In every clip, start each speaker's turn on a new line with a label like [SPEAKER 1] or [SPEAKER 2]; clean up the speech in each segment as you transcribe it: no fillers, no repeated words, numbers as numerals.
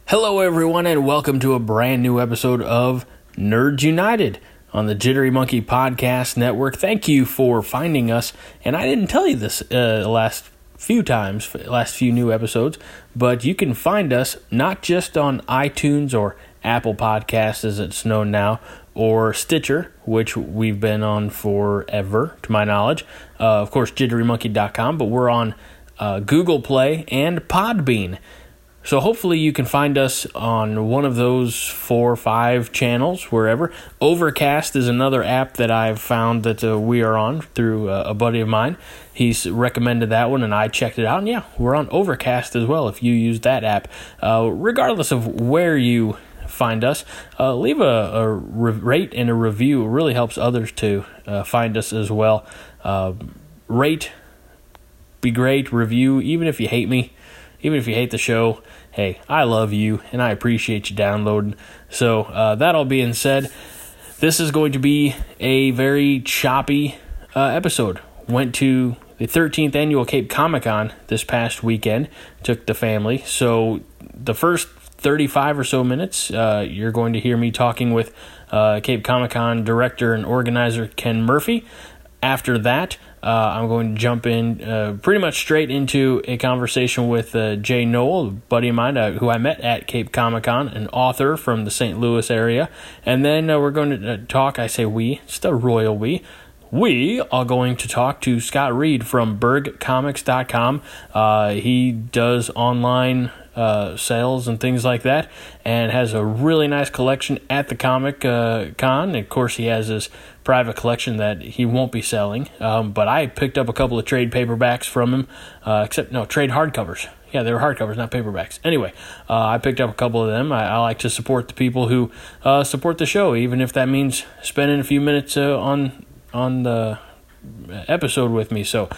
[SPEAKER 1] Hello, everyone, and welcome to a brand new episode of Nerds United on the Jittery Monkey Podcast Network. Thank you for finding us. And I didn't tell you this last few new episodes, but you can find us not just on iTunes or Apple Podcasts, as it's known now, or Stitcher, which we've been on forever, to my knowledge. Of course, jitterymonkey.com, but we're on Google Play and Podbean. So hopefully you can find us on one of those 4 or 5 channels, wherever. Overcast is another app that I've found that we are on through a buddy of mine. He's recommended that one, and I checked it out. And yeah, we're on Overcast as well if you use that app. Regardless of where you find us, leave a rate and a review. It really helps others to find us as well. Rate, be great, review, even if you hate me. Even if you hate the show, hey, I love you, and I appreciate you downloading. So, that all being said, this is going to be a very choppy episode. Went to the 13th annual Cape Comic Con this past weekend. Took the family. So, the first 35 or so minutes, you're going to hear me talking with Cape Comic Con director and organizer Ken Murphy. After that, I'm going to jump in pretty much straight into a conversation with Jay Noel, a buddy of mine who I met at Cape Comic Con, an author from the St. Louis area. And then we're going to talk, I say we, it's the royal we. We are going to talk to Scott Reed from BergComics.com. He does online sales and things like that, and has a really nice collection at the Comic Con. And of course, he has his private collection that he won't be selling, but I picked up a couple of trade paperbacks from him, trade hardcovers. Yeah, they were hardcovers, not paperbacks. Anyway, I picked up a couple of them. I like to support the people who support the show, even if that means spending a few minutes on the episode with me. So,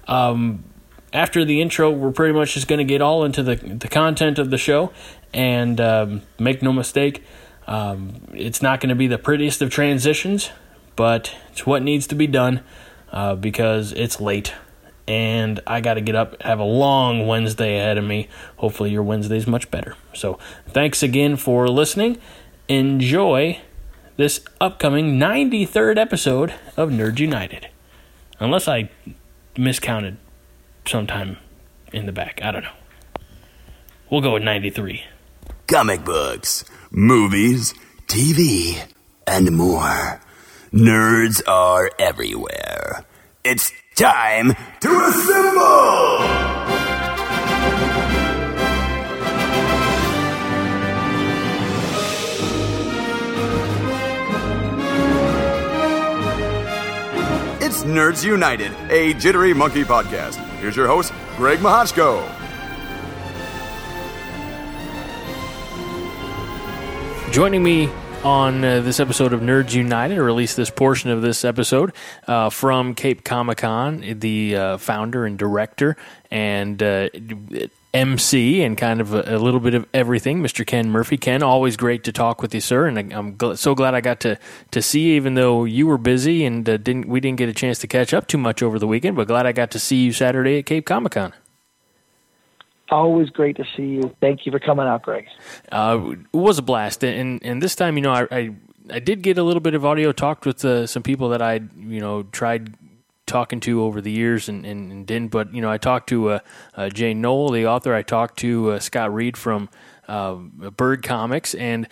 [SPEAKER 1] after the intro, we're pretty much just going to get all into the content of the show, and make no mistake, it's not going to be the prettiest of transitions, but it's what needs to be done because it's late, and I got to get up, have a long Wednesday ahead of me. Hopefully your Wednesday's much better. So thanks again for listening. Enjoy this upcoming 93rd episode of Nerds United. Unless I miscounted sometime in the back. I don't know. We'll go with 93.
[SPEAKER 2] Comic books, movies, TV, and more. Nerds are everywhere. It's time to assemble! It's Nerds United, a Jittery Monkey podcast. Here's your host, Greg Mahochko.
[SPEAKER 1] Joining me on this episode of Nerds United, or at least this portion of this episode, from Cape Comic Con, the founder and director and MC and kind of a little bit of everything, Mr. Ken Murphy. Ken, always great to talk with you, sir, and I'm so glad I got to see you, even though you were busy and we didn't get a chance to catch up too much over the weekend, but glad I got to see you Saturday at Cape Comic Con.
[SPEAKER 3] Always great to see you. Thank you for coming out, Greg.
[SPEAKER 1] It was a blast, and this time, I did get a little bit of audio. Talked with some people that I tried talking to over the years and didn't, but I talked to Jay Noel, the author. I talked to Scott Reed from Bird Comics, and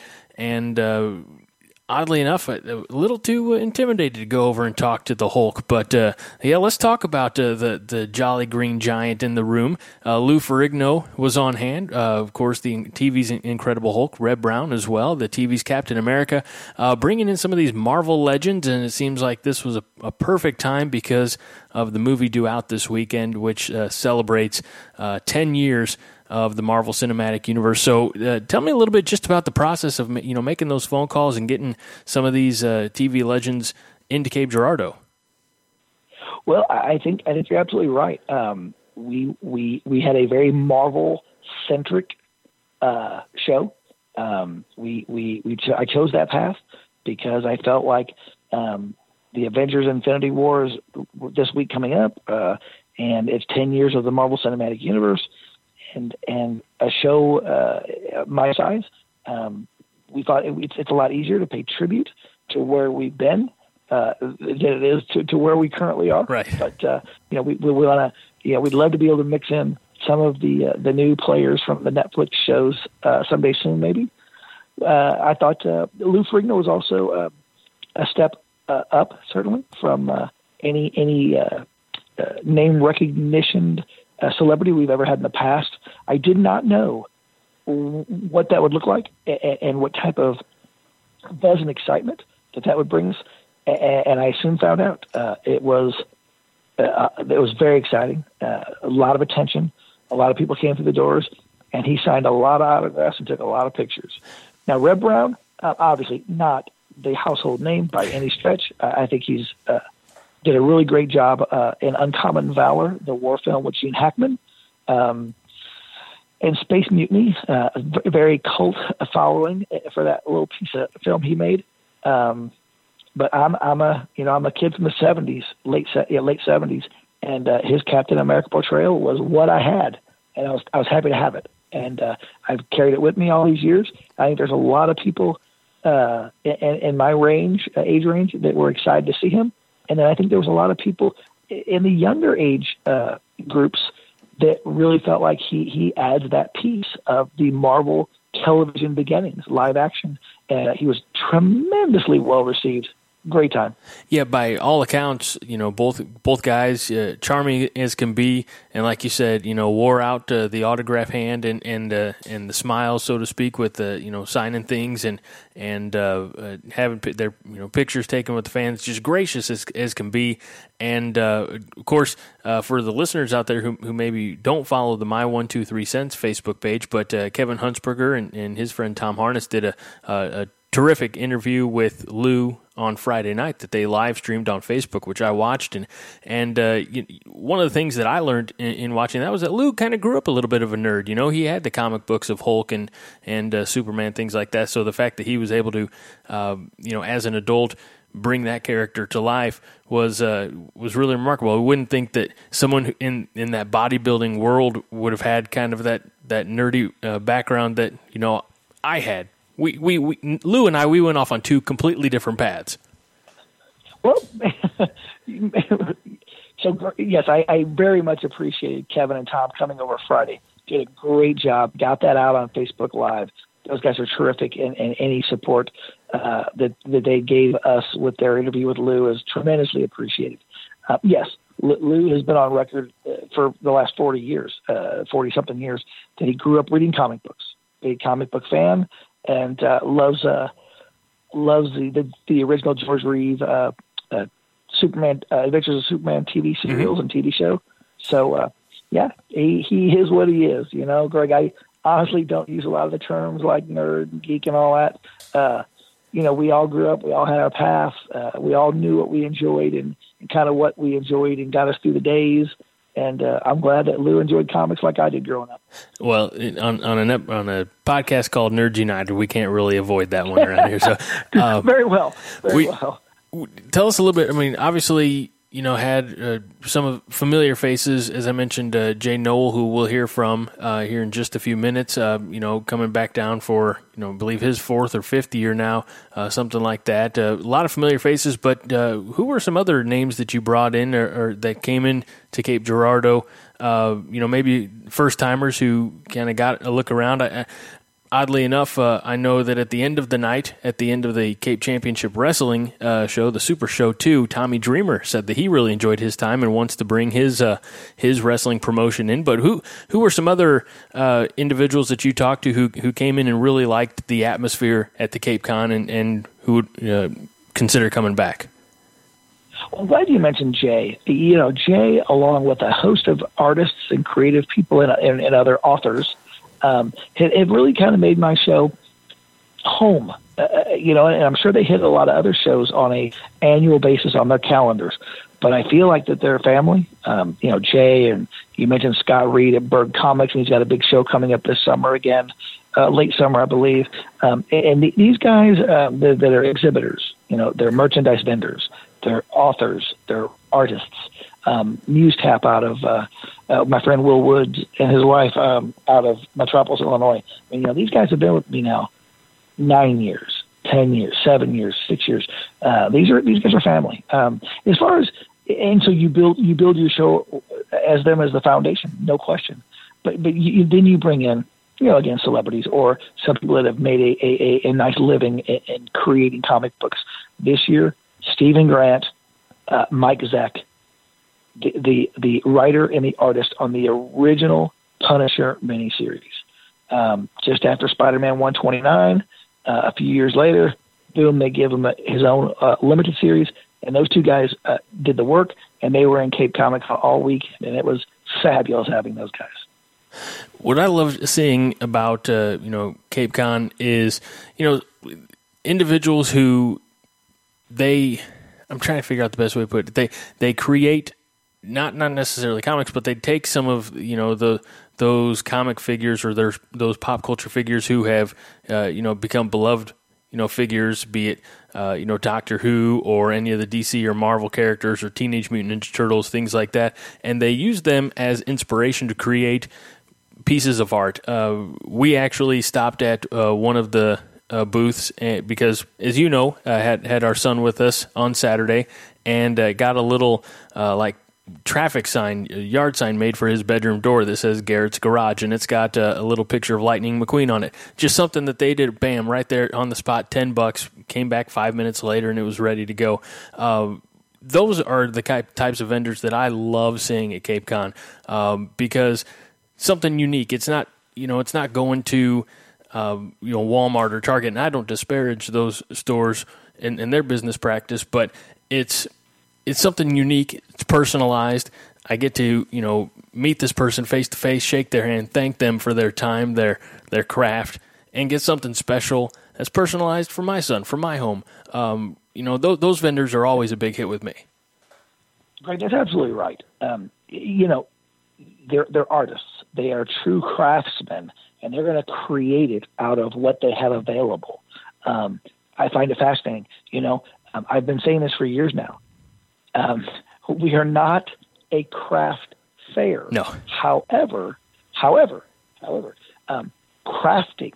[SPEAKER 1] oddly enough, a little too intimidated to go over and talk to the Hulk. But let's talk about the Jolly Green Giant in the room. Lou Ferrigno was on hand. Of course, the TV's Incredible Hulk, Red Brown as well, the TV's Captain America, bringing in some of these Marvel legends, and it seems like this was a perfect time because of the movie due out this weekend, which celebrates 10 years of the Marvel Cinematic Universe. So tell me a little bit just about the process of making those phone calls and getting some of these TV legends into Cape Girardeau.
[SPEAKER 3] Well, I think you're absolutely right. We had a very Marvel centric show. I chose that path because I felt like the Avengers Infinity War is this week coming up, and it's 10 years of the Marvel Cinematic Universe. and a show my size, we thought it's a lot easier to pay tribute to where we've been than it is to where we currently are.
[SPEAKER 1] Right.
[SPEAKER 3] But we want to, we'd love to be able to mix in some of the new players from the Netflix shows someday soon, maybe. I thought Lou Ferrigno was also a step up, certainly, from any name recognition celebrity we've ever had in the past. I did not know what that would look like and what type of buzz and excitement that would bring us. And I soon found out it was very exciting. A lot of attention. A lot of people came through the doors, and he signed a lot of autographs and took a lot of pictures. Now, Reb Brown, obviously not the household name by any stretch. I think he's did a really great job in Uncommon Valor, the war film with Gene Hackman, and Space Mutiny, a very cult following for that little piece of film he made. But I'm a kid from the '70s, late '70s, and his Captain America portrayal was what I had, and I was happy to have it, and I've carried it with me all these years. I think there's a lot of people in my age range, that were excited to see him, and then I think there was a lot of people in the younger age groups that really felt like he adds that piece of the Marvel television beginnings, live action. He was tremendously well received. Great time.
[SPEAKER 1] Yeah, by all accounts, both guys charming as can be, and like you said, wore out the autograph hand and the smile, so to speak, with signing things and having their pictures taken with the fans, just gracious as can be. And of course, for the listeners out there who maybe don't follow the My 123 Cents Facebook page, but Kevin Huntsberger and his friend Tom Harness did a terrific interview with Lou on Friday night that they live streamed on Facebook, which I watched. And one of the things that I learned in watching that was that Lou kind of grew up a little bit of a nerd. He had the comic books of Hulk and Superman, things like that. So the fact that he was able to, as an adult, bring that character to life was really remarkable. I wouldn't think that someone in that bodybuilding world would have had kind of that nerdy background that I had. Lou and I went off on two completely different paths.
[SPEAKER 3] Well, so yes, I very much appreciated Kevin and Tom coming over Friday. Did a great job. Got that out on Facebook Live. Those guys are terrific, and any support that they gave us with their interview with Lou is tremendously appreciated. Yes, Lou has been on record for the last 40-something years, that he grew up reading comic books. Big comic book fan. And loves the original George Reeve Superman Adventures of Superman TV serials and TV show. So he is what he is. Greg, I honestly don't use a lot of the terms like nerd and geek and all that. We all grew up, we all had our path, we all knew what we enjoyed and kind of what we enjoyed and got us through the days. And I'm glad that Lou enjoyed comics like I did growing up.
[SPEAKER 1] Well, on a podcast called Nerds United, we can't really avoid that one around here. So
[SPEAKER 3] very well.
[SPEAKER 1] Tell us a little bit. I mean, obviously, had some familiar faces, as I mentioned, Jay Noel, who we'll hear from here in just a few minutes, coming back down for, I believe his fourth or fifth year now, something like that. A lot of familiar faces, but who were some other names that you brought in or that came in to Cape Girardeau, maybe first-timers who kind of got a look around? Oddly enough, I know that at the end of the night, at the end of the Cape Championship Wrestling show, the Super Show 2, Tommy Dreamer said that he really enjoyed his time and wants to bring his wrestling promotion in. But who were some other individuals that you talked to who came in and really liked the atmosphere at the Cape Con and who would consider coming back?
[SPEAKER 3] Well, I'm glad you mentioned Jay. Jay, along with a host of artists and creative people and other authors, it really kind of made my show home, and I'm sure they hit a lot of other shows on a annual basis on their calendars, but I feel like that they're a family. Jay, and you mentioned Scott Reed at Berg Comics, and he's got a big show coming up this summer again, late summer, I believe. And these guys that are exhibitors, they're merchandise vendors, they're authors, they're artists. Muse Tap out of my friend Will Woods and his wife out of Metropolis, Illinois. I mean, these guys have been with me now 9 years, 10 years, 7 years, 6 years. These guys are family. As far as, and so you build your show as them as the foundation, no question. But then you bring in, again, celebrities or some people that have made a nice living in creating comic books. This year, Stephen Grant, Mike Zeck, the writer and the artist on the original Punisher miniseries. Just after Spider-Man 129, a few years later, boom, they give him his own limited series. And those two guys did the work, and they were in Cape Comic Con all week, and it was fabulous having those guys.
[SPEAKER 1] What I love seeing about Cape Con is individuals who I'm trying to figure out the best way to put it. They create not necessarily comics, but they take some of those comic figures or those pop culture figures who have become beloved figures, be it Doctor Who or any of the DC or Marvel characters or Teenage Mutant Ninja Turtles, things like that, and they use them as inspiration to create pieces of art. We actually stopped at one of the booths because, as you know, had our son with us on Saturday and got a little traffic sign, yard sign made for his bedroom door that says Garrett's Garage, and it's got a little picture of Lightning McQueen on it. Just something that they did, bam, right there on the spot, $10, came back 5 minutes later, and it was ready to go. Those are the types of vendors that I love seeing at Cape Con because something unique. It's not, it's not going to Walmart or Target, and I don't disparage those stores and their business practice, but it's something unique. It's personalized. I get to, meet this person face to face, shake their hand, thank them for their time, their craft, and get something special that's personalized for my son, for my home. Those vendors are always a big hit with me.
[SPEAKER 3] Greg, that's absolutely right. They're artists. They are true craftsmen, and they're going to create it out of what they have available. I find it fascinating. I've been saying this for years now. We are not a craft fair.
[SPEAKER 1] No.
[SPEAKER 3] However, crafting,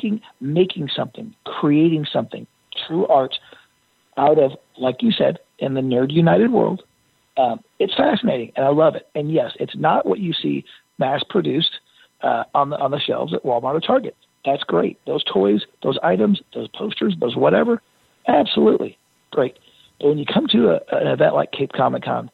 [SPEAKER 3] making something, creating something, true art out of, like you said, in the Nerd United world, it's fascinating, and I love it. And yes, it's not what you see mass-produced on the shelves at Walmart or Target. That's great. Those toys, those items, those posters, those whatever, absolutely great. But when you come to an event like Cape Comic Con,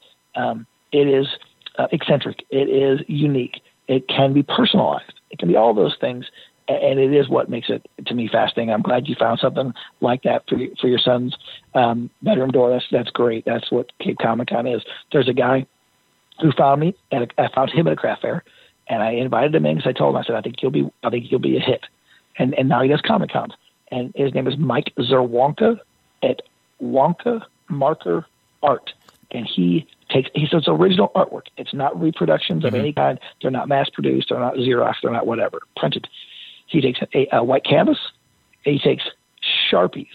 [SPEAKER 3] it is eccentric. It is unique. It can be personalized. It can be all those things, and it is what makes it, to me, fascinating. I'm glad you found something like that for your son's bedroom door. That's great. That's what Cape Comic Con is. There's a guy who found me, and I found him at a craft fair, and I invited him in because I told him, I said, I think you'll be a hit, and now he does Comic Cons, and his name is Mike Zerwanka at Wonka Marker Art, and he says original artwork. It's not reproductions of any kind. They're not mass produced. They're not Xerox. They're not whatever printed. He takes a white canvas, and he takes Sharpies,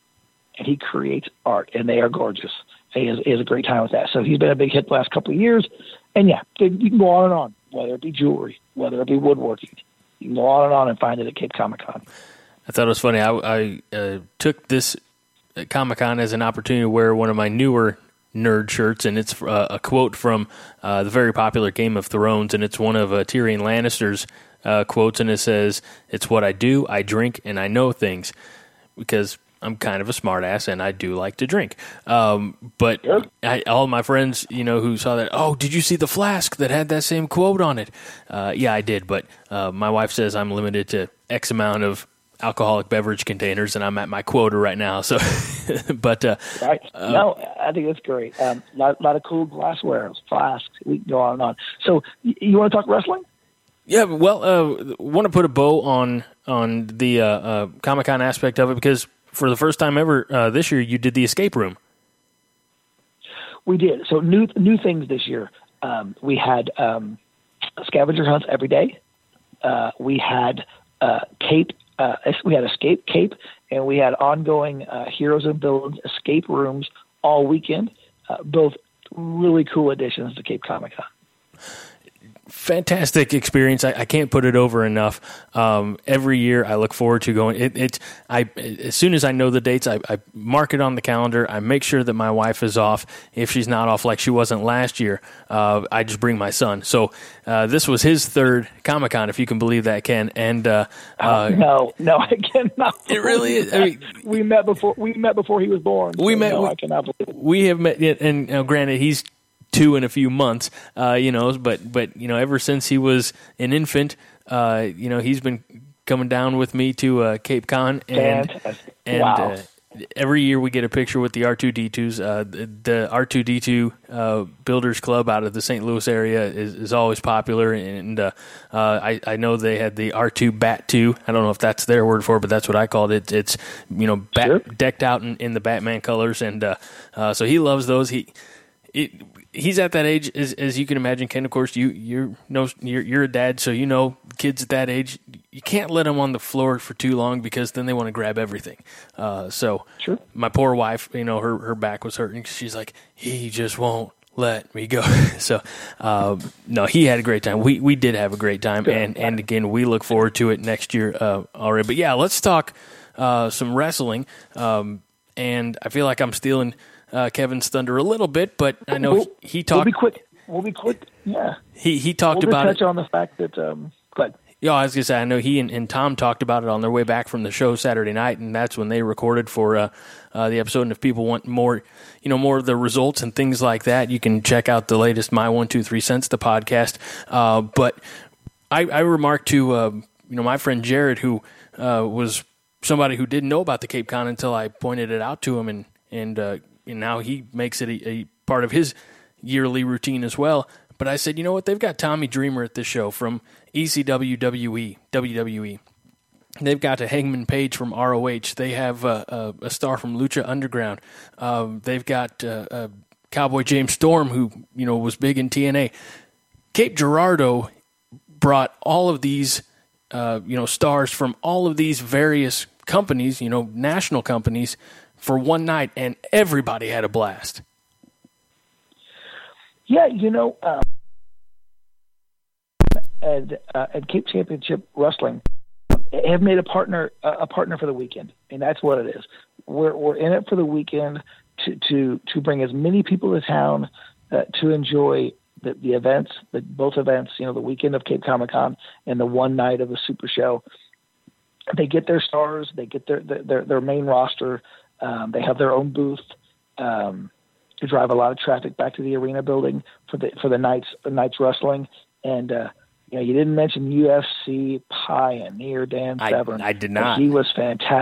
[SPEAKER 3] and he creates art, and they are gorgeous. He has a great time with that. So he's been a big hit the last couple of years, and yeah, you can go on and on, whether it be jewelry, whether it be woodworking. You can go on and find it at Cape Comic Con.
[SPEAKER 1] I thought it was funny. I took this Comic Con as an opportunity to wear one of my newer nerd shirts, and it's a quote from the very popular Game of Thrones, and it's one of Tyrion Lannister's quotes, and it says, "It's what I do, I drink, and I know things," because I'm kind of a smartass, and I do like to drink. But all my friends, who saw that, oh, did you see the flask that had that same quote on it? Yeah, I did, but my wife says I'm limited to X amount of alcoholic beverage containers, and I'm at my quota right now. So, but
[SPEAKER 3] right. No, I think that's great. Lot of cool glassware, flasks. We can go on and on. So, you want to talk wrestling?
[SPEAKER 1] Yeah, well, want to put a bow on the Comic-Con aspect of it, because for the first time ever this year, you did the escape room.
[SPEAKER 3] We did. So new things this year. We had scavenger hunts every day. We had Cape. We had Escape Cape, and we had ongoing Heroes and Villains escape rooms all weekend, both really cool additions to Cape Comic Con.
[SPEAKER 1] Fantastic experience. I can't put it over enough. Every year I look forward to going. As soon as I know the dates, I mark it on the calendar. I make sure that my wife is off. If she's not off like she wasn't last year, I just bring my son. So this was his third Comic-Con, if you can believe that, Ken. And
[SPEAKER 3] no, I cannot.
[SPEAKER 1] It really is. I mean,
[SPEAKER 3] we met before he was born. I cannot believe it.
[SPEAKER 1] We have met, and granted, he's 2 in a few months, but ever since he was an infant, he's been coming down with me to Cape Con, and
[SPEAKER 3] wow.
[SPEAKER 1] Every year we get a picture with the R2-D2s. The R2-D2 Builders Club out of the St. Louis area is always popular, and I know they had the R2 Bat 2. I don't know if that's their word for it, but that's what I called it. It's
[SPEAKER 3] Sure.
[SPEAKER 1] decked out in the Batman colors, and so he loves those. He's at that age, as you can imagine, Ken. Of course, you're a dad, so kids at that age, you can't let them on the floor for too long because then they want to grab everything. Sure. My poor wife, her back was hurting. She's like, he just won't let me go. So, no, he had a great time. We did have a great time, and again, we look forward to it next year already. But yeah, let's talk some wrestling. And I feel like I'm stealing Kevin's thunder a little bit, but I know he talked.
[SPEAKER 3] We'll be quick. Yeah.
[SPEAKER 1] He talked about
[SPEAKER 3] touch on the fact that. Go ahead.
[SPEAKER 1] Yeah, I was gonna say I know he and Tom talked about it on their way back from the show Saturday night, and that's when they recorded for the episode. And if people want more, more of the results and things like that, you can check out the latest My 1, 2, 3 Cents, the podcast. But I remarked to my friend Jared, who was somebody who didn't know about the Cape Con until I pointed it out to him, and now he makes it a part of his yearly routine as well. But I said, you know what? They've got Tommy Dreamer at this show from ECW, WWE. They've got a Hangman Page from ROH. They have a star from Lucha Underground. They've got Cowboy James Storm, who was big in TNA. Cape Girardeau brought all of these stars from all of these various companies, national companies, for one night, and everybody had a blast.
[SPEAKER 3] Yeah, at Cape Championship Wrestling, have made a partner for the weekend, and that's what it is. We're in it for the weekend to bring as many people to town to enjoy the events, both events. The weekend of Cape Comic Con and the one night of the Super Show. They get their stars, they get their main roster. They have their own booth to drive a lot of traffic back to the arena building for the night's wrestling. And you didn't mention UFC pioneer Dan Severn.
[SPEAKER 1] I did not.
[SPEAKER 3] He was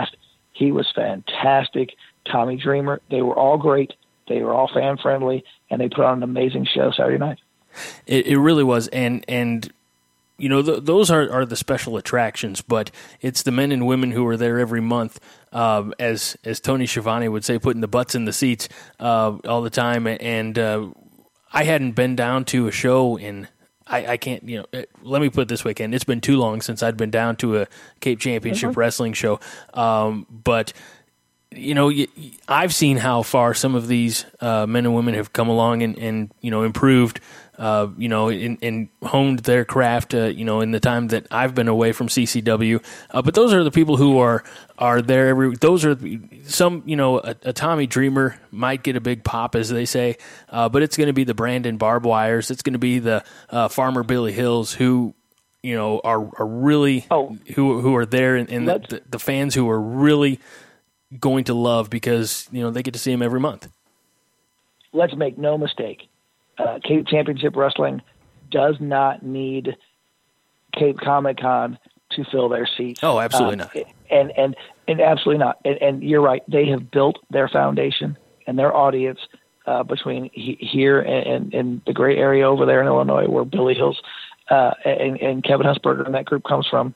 [SPEAKER 3] fantastic. Tommy Dreamer. They were all great. They were all fan friendly, and they put on an amazing show Saturday night.
[SPEAKER 1] It really was, and those are the special attractions, but it's the men and women who are there every month, as Tony Schiavone would say, putting the butts in the seats all the time. And I hadn't been down to a show in, I can't, let me put it this way, Ken, it's been too long since I'd been down to a Cape Championship wrestling show. But I've seen how far some of these men and women have come along and improved, and honed their craft, in the time that I've been away from CCW. But those are the people who are there those are some, a Tommy Dreamer might get a big pop, as they say, but it's going to be the Brandon Barbed Wires. It's going to be the Farmer Billy Hills who, are really, who are there, and the fans who are really going to love because, they get to see him every month.
[SPEAKER 3] Let's make no mistake. Cape Championship Wrestling does not need Cape Comic Con to fill their seats.
[SPEAKER 1] Oh, absolutely not.
[SPEAKER 3] And absolutely not. And you're right. They have built their foundation and their audience between here and the great area over there in Illinois, where Billy Hills and Kevin Husberger and that group comes from.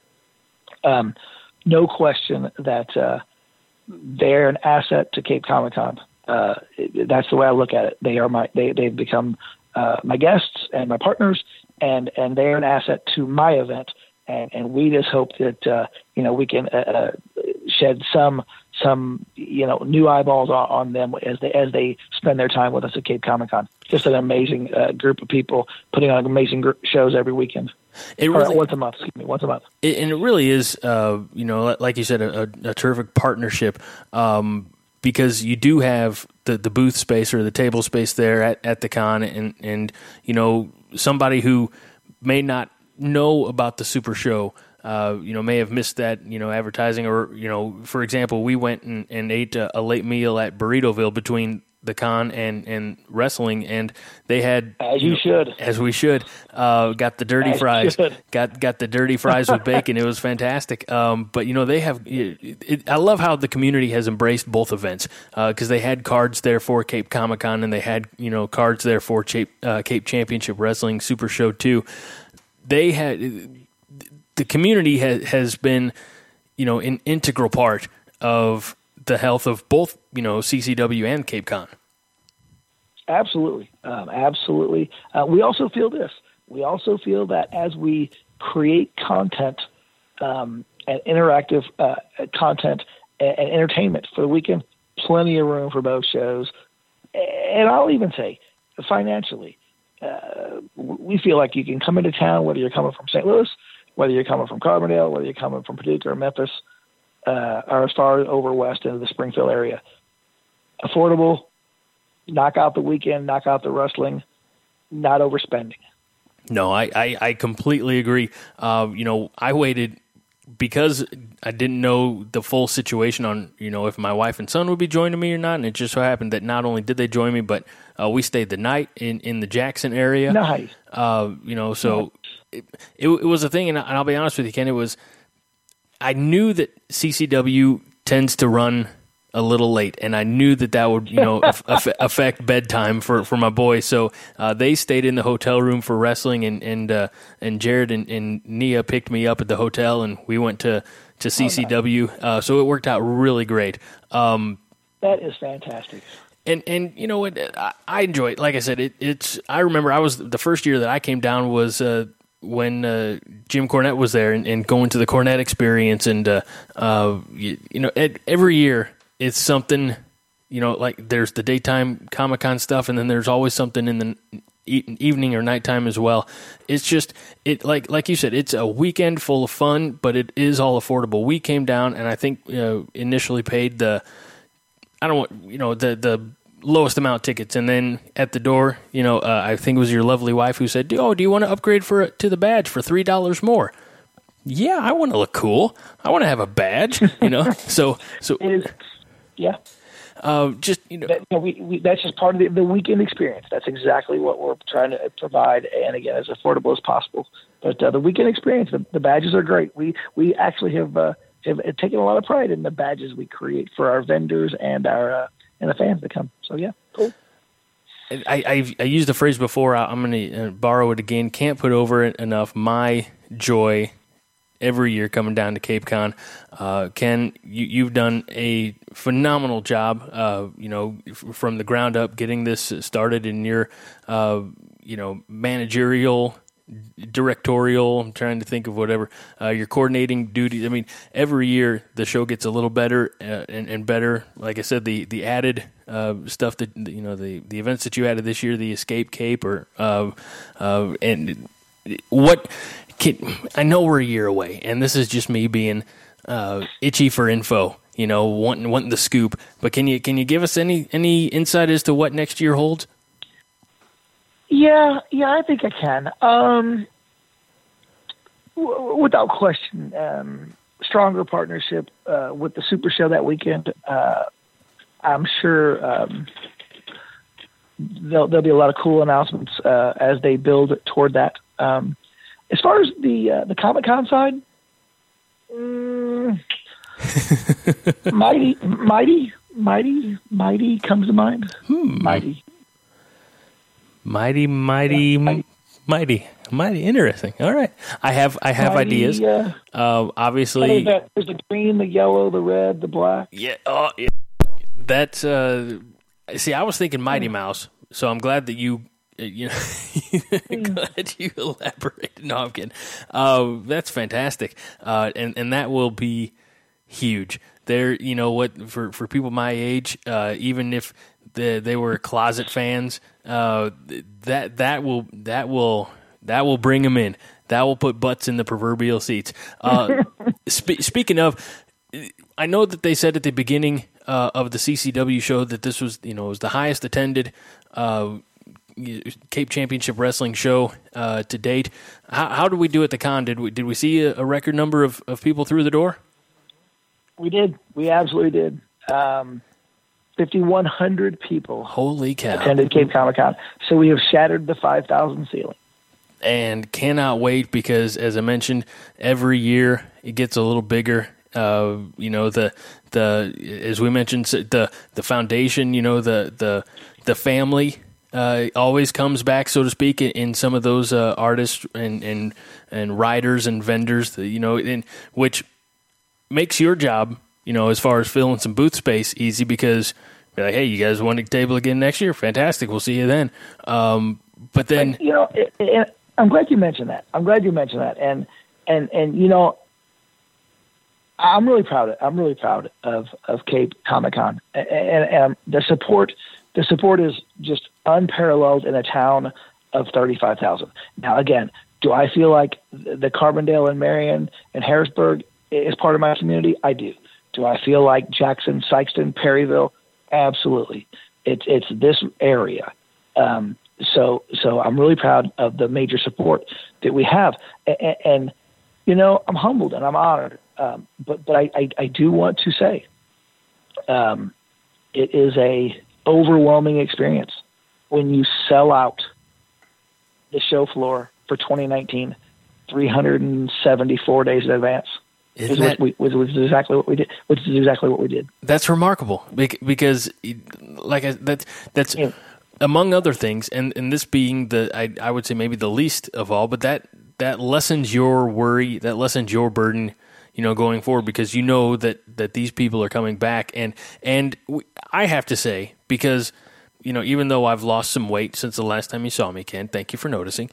[SPEAKER 3] No question that they're an asset to Cape Comic Con. That's the way I look at it. They've become my guests and my partners, and they're an asset to my event. And we just hope that we can shed some some new eyeballs on them as they spend their time with us at Cape Comic Con. Just an amazing group of people putting on amazing shows every weekend. Once a month. Excuse me, once a month.
[SPEAKER 1] And it really is, like you said, a terrific partnership. Because you do have the booth space or the table space there at the con, and somebody who may not know about the Super Show, may have missed that, advertising, or, for example, we went and ate a late meal at Burritoville between the con and wrestling, and they had
[SPEAKER 3] as we should
[SPEAKER 1] got the dirty fries, got the dirty fries with bacon. It was fantastic. But they have. I love how the community has embraced both events because they had cards there for Cape Comic Con, and they had cards there for Cape Championship Wrestling Super Show too. They had the community has been an integral part of the health of both, CCW and Cape Con.
[SPEAKER 3] Absolutely. Absolutely. We also feel this. We also feel that as we create content and interactive content and entertainment for the weekend, plenty of room for both shows. And I'll even say financially, we feel like you can come into town, whether you're coming from St. Louis, whether you're coming from Carbondale, whether you're coming from Paducah or Memphis, or as far over west into the Springfield area. Affordable, knock out the weekend, knock out the wrestling, not overspending.
[SPEAKER 1] No, I completely agree. I waited because I didn't know the full situation on, if my wife and son would be joining me or not, and it just so happened that not only did they join me, but we stayed the night in the Jackson area.
[SPEAKER 3] Nice.
[SPEAKER 1] So it was a thing, and I'll be honest with you, Ken, I knew that CCW tends to run a little late, and I knew that would, affect bedtime for my boys. So they stayed in the hotel room for wrestling, and Jared and Nia picked me up at the hotel, and we went to CCW.
[SPEAKER 3] Oh, nice.
[SPEAKER 1] So it worked out really great.
[SPEAKER 3] That is fantastic.
[SPEAKER 1] And you know what? I enjoy it. Like I said, I remember the first year that I came down was when Jim Cornette was there, and going to the Cornette experience, and every year it's something, like there's the daytime Comic-Con stuff, and then there's always something in the evening or nighttime as well. It's just like you said, it's a weekend full of fun, but it is all affordable. We came down, and I think initially paid the lowest amount of tickets, and then at the door, I think it was your lovely wife who said, "Oh, do you want to upgrade to the badge for $3 more?" Yeah, I want to look cool. I want to have a badge, So
[SPEAKER 3] it is, yeah. That's just part of the weekend experience. That's exactly what we're trying to provide, and again, as affordable as possible. But the weekend experience, the badges are great. We actually have taken a lot of pride in the badges we create for our vendors and our and the fans that come. So yeah, cool.
[SPEAKER 1] I used the phrase before. I'm going to borrow it again. Can't put over it enough my joy every year coming down to Cape Con. Ken, you've done a phenomenal job, from the ground up, getting this started in your, managerial, directorial, I'm trying to think of whatever, your coordinating duties. I mean, every year the show gets a little better and better. Like I said, the added stuff that, the events that you added this year, the Escape Cape, and what... I know we're a year away, and this is just me being itchy for info, wanting the scoop. But can you give us any insight as to what next year holds?
[SPEAKER 3] Yeah, I think I can. Without question, stronger partnership with the Super Show that weekend. I'm sure there'll be a lot of cool announcements as they build toward that. As far as the Comic-Con side, mighty comes to mind.
[SPEAKER 1] Mighty. Interesting. All right, I have ideas. Obviously,
[SPEAKER 3] there's the green, the yellow, the red, the black.
[SPEAKER 1] Yeah. Oh, yeah. That's see, I was thinking Mighty Mouse, so I'm glad that you. Glad you elaborated. No, I'm kidding. That's fantastic. And that will be huge. They're, you know what, for people my age, even if they were closet fans, that will bring them in. That will put butts in the proverbial seats. Speaking of, I know that they said at the beginning of the CCW show that this was, it was the highest attended Cape Championship Wrestling show to date. How did we do at the con? Did we see a record number of people through the door?
[SPEAKER 3] We did. We absolutely did. 5,100 people.
[SPEAKER 1] Holy cow!
[SPEAKER 3] Attended Cape Comic Con. So we have shattered the 5,000 ceiling.
[SPEAKER 1] And cannot wait because, as I mentioned, every year it gets a little bigger. The as we mentioned, the foundation, the family always comes back, so to speak, in some of those artists and writers and vendors, which makes your job, as far as filling some booth space, easy because you're like, hey, you guys want a table again next year? Fantastic, we'll see you then. But then,
[SPEAKER 3] I'm glad you mentioned that. And I'm really proud of Cape Comic Con, and the support is just unparalleled in a town of 35,000. Now, again, do I feel like the Carbondale and Marion and Harrisburg is part of my community? I do. Do I feel like Jackson, Sykeston, Perryville? Absolutely. It's this area. So I'm really proud of the major support that we have, and I'm humbled and I'm honored. But I do want to say, it is a overwhelming experience when you sell out the show floor for 2019, 374 days in advance. Which is exactly what we did. Which is exactly what we did.
[SPEAKER 1] That's remarkable because, that's among other things, and this being I would say maybe the least of all, but that lessens your worry, that lessens your burden, going forward, because that these people are coming back, and I have to say, because even though I've lost some weight since the last time you saw me, Ken, thank you for noticing.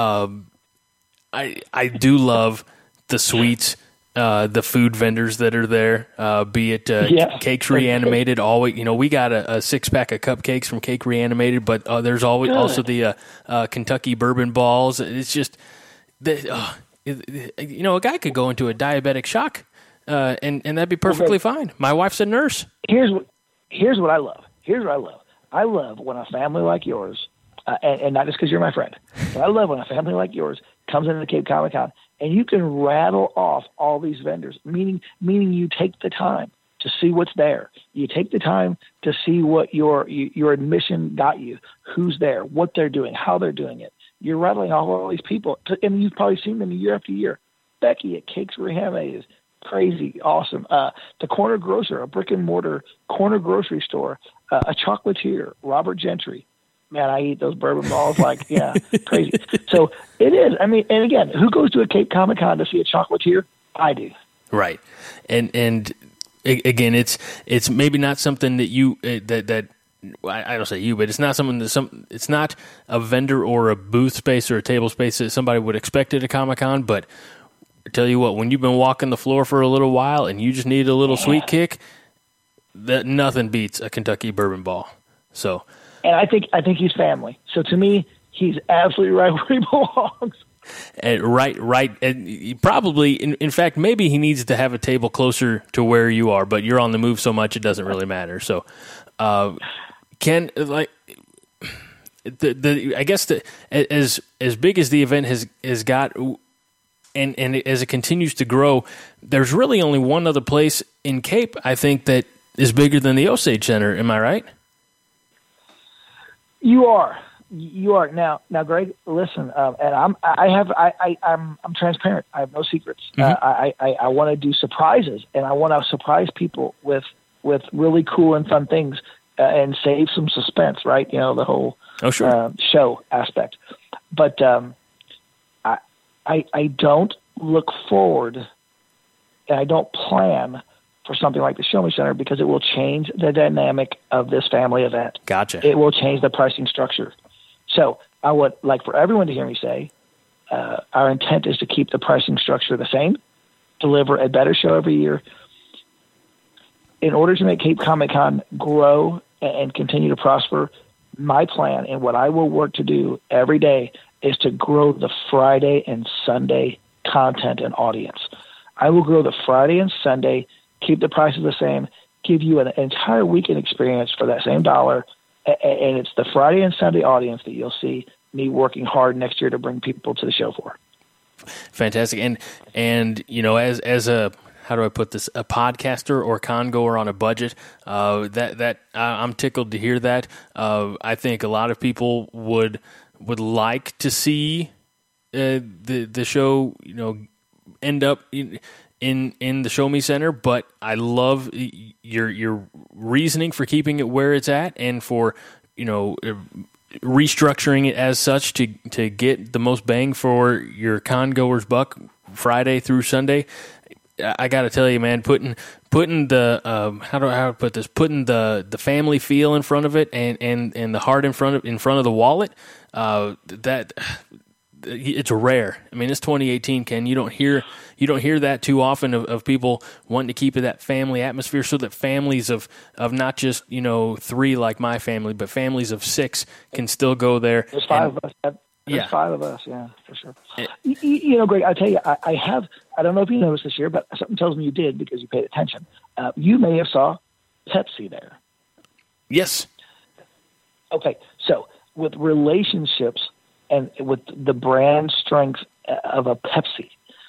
[SPEAKER 1] I do love the sweets. The food vendors that are there, be it Cakes Reanimated. Always, we got a 6-pack of cupcakes from Cake Reanimated, but there's always also the Kentucky bourbon balls. It's just, a guy could go into a diabetic shock, and that'd be perfectly fine. My wife's a nurse.
[SPEAKER 3] Here's what I love. I love when a family like yours, and not just because you're my friend, but I love when a family like yours comes into the Cape Comic Con. And you can rattle off all these vendors, meaning you take the time to see what's there. You take the time to see what your admission got you, who's there, what they're doing, how they're doing it. You're rattling off all these people, and you've probably seen them year after year. Becky at Cakes Reanimated is crazy, awesome. The corner grocer, a brick-and-mortar corner grocery store, a chocolatier, Robert Gentry. Man, I eat those bourbon balls crazy. So it is. I mean, and again, who goes to a Cape Comic Con to see a chocolatier? I do.
[SPEAKER 1] Right, and again, it's maybe not something that you that I don't say you, but it's not something that it's not a vendor or a booth space or a table space that somebody would expect at a Comic Con. But I tell you what, when you've been walking the floor for a little while and you just need a little sweet kick, that nothing beats a Kentucky bourbon ball. So.
[SPEAKER 3] And I think he's family. So to me, he's absolutely right where he belongs.
[SPEAKER 1] Right. And probably, in fact, maybe he needs to have a table closer to where you are, but you're on the move so much it doesn't really matter. So, Ken, I guess as big as the event has got, and as it continues to grow, there's really only one other place in Cape, I think, that is bigger than the Osage Center. Am I right?
[SPEAKER 3] You are now, Greg. Listen, and I'm transparent. I have no secrets. Mm-hmm. I want to do surprises, and I want to surprise people with really cool and fun things, and save some suspense. Right? The whole show aspect. But I don't look forward, and I don't plan for something like the Show Me Center because it will change the dynamic of this family event.
[SPEAKER 1] Gotcha.
[SPEAKER 3] It will change the pricing structure. So I would like for everyone to hear me say, our intent is to keep the pricing structure the same, deliver a better show every year, in order to make Cape Comic Con grow and continue to prosper, my plan and what I will work to do every day is to grow the Friday and Sunday content and audience. I will grow the Friday and Sunday, keep the prices the same, give you an entire weekend experience for that same dollar, and it's the Friday and Sunday audience that you'll see me working hard next year to bring people to the show for.
[SPEAKER 1] Fantastic. And you know, as a, how do I put this, a podcaster or con-goer on a budget, that I'm tickled to hear that. I think a lot of people would like to see the show, you know, end up in the Show Me Center, but I love your reasoning for keeping it where it's at and for, you know, restructuring it as such to get the most bang for your con-goer's buck Friday through Sunday. I got to tell you, man, putting the how do I put this? Putting the family feel in front of it and the heart in front of the wallet. That it's rare. I mean, it's 2018, Ken. You don't hear that too often of people wanting to keep it that family atmosphere, so that families of not just, you know, 3 like my family, but families of 6 can still go there.
[SPEAKER 3] There's 5 of us. There's 5 of us, yeah, for sure. You know, Greg, I tell you, I don't know if you noticed this year, but something tells me you did because you paid attention. You may have saw Pepsi there.
[SPEAKER 1] Yes.
[SPEAKER 3] Okay, so with relationships and with the brand strength of a Pepsi,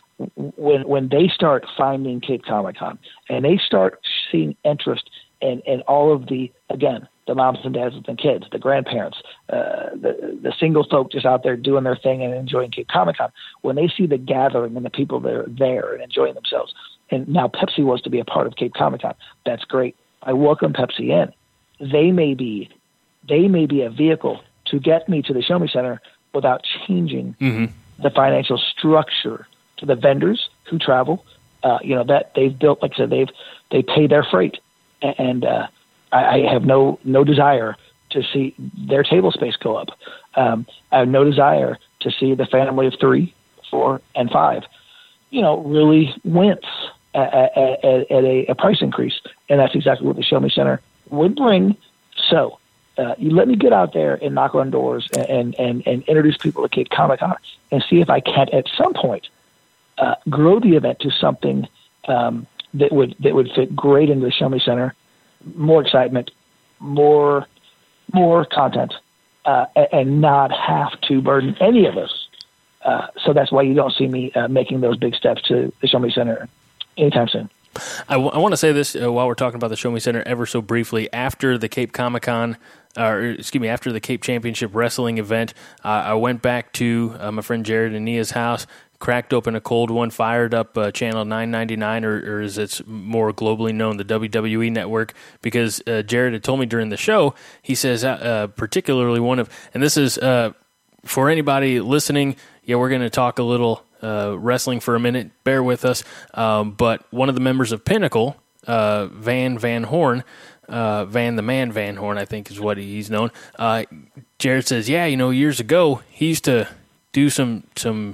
[SPEAKER 3] when they start finding Cape Comic Con and they start seeing interest in all of the, again, the moms and dads with the kids, the grandparents, the single folk just out there doing their thing and enjoying Cape Comic Con, when they see the gathering and the people that are there and enjoying themselves, and now Pepsi wants to be a part of Cape Comic Con, that's great. I welcome Pepsi in. They may be a vehicle to get me to the Show Me Center without changing the financial structure to the vendors who travel. You know, that they've built, like I said, they pay their freight, and I have no desire to see their table space go up. I have no desire to see the family of 3, 4, and 5, you know, really wince at a price increase, and that's exactly what the Show Me Center would bring. So you let me get out there and knock on doors and introduce people to Cape Comic Con and see if I can't at some point grow the event to something that would fit great into the Show Me Center. More excitement, more content, and not have to burden any of us. So that's why you don't see me making those big steps to the Show Me Center anytime soon.
[SPEAKER 1] I want to say this while we're talking about the Show Me Center ever so briefly. After the Cape Comic-Con, after the Cape Championship Wrestling event, I went back to my friend Jared and Nia's house, cracked open a cold one, fired up channel 999, or as it's more globally known, the WWE Network, because Jared had told me during the show, he says particularly one of, and this is for anybody listening, yeah, we're going to talk a little wrestling for a minute, bear with us, but one of the members of Pinnacle, Van Horn, Van the Man Van Horn, I think is what he's known, Jared says, yeah, you know, years ago, he used to do some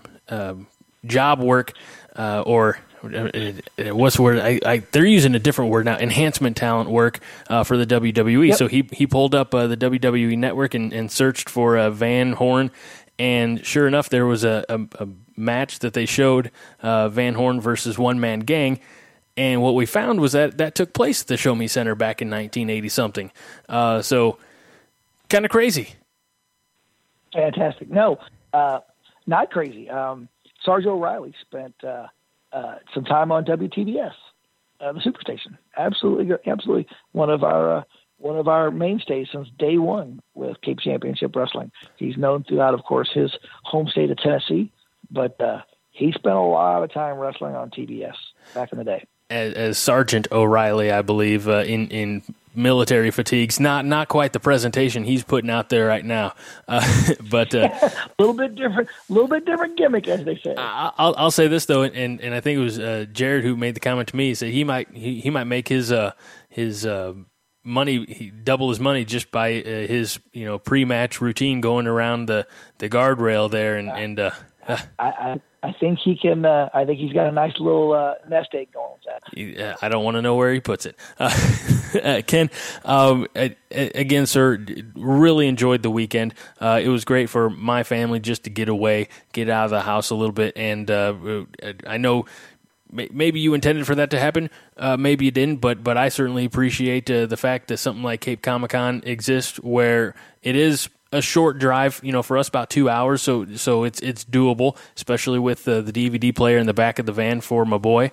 [SPEAKER 1] job work, or what's the word? They're using a different word now. Enhancement talent work for the WWE. Yep. So he pulled up the WWE Network and searched for Van Horn, and sure enough, there was a match that they showed, Van Horn versus One Man Gang. And what we found was that took place at the Show Me Center back in 1980 something. So kind of crazy.
[SPEAKER 3] Fantastic. No, not crazy. Sarge O'Reilly spent some time on WTBS, the Superstation. Absolutely, one of our mainstays since day one with Cape Championship Wrestling. He's known throughout, of course, his home state of Tennessee, but he spent a lot of time wrestling on TBS back in the day.
[SPEAKER 1] As Sergeant O'Reilly, I believe, in military fatigues. Not quite the presentation he's putting out there right now, but
[SPEAKER 3] a little bit different gimmick, as they say.
[SPEAKER 1] I'll say this though, and I think it was Jared who made the comment to me. He said he might make his money, double his money just by his pre-match routine going around the guardrail there, and
[SPEAKER 3] I think he can. I think he's got a nice little nest egg going with that.
[SPEAKER 1] I don't want to know where he puts it. Ken, again, sir, really enjoyed the weekend. It was great for my family just to get away, get out of the house a little bit. And I know maybe you intended for that to happen. Maybe you didn't, but I certainly appreciate the fact that something like Cape Comic-Con exists where it is a short drive, for us about 2 hours, so it's doable, especially with the DVD player in the back of the van for my boy.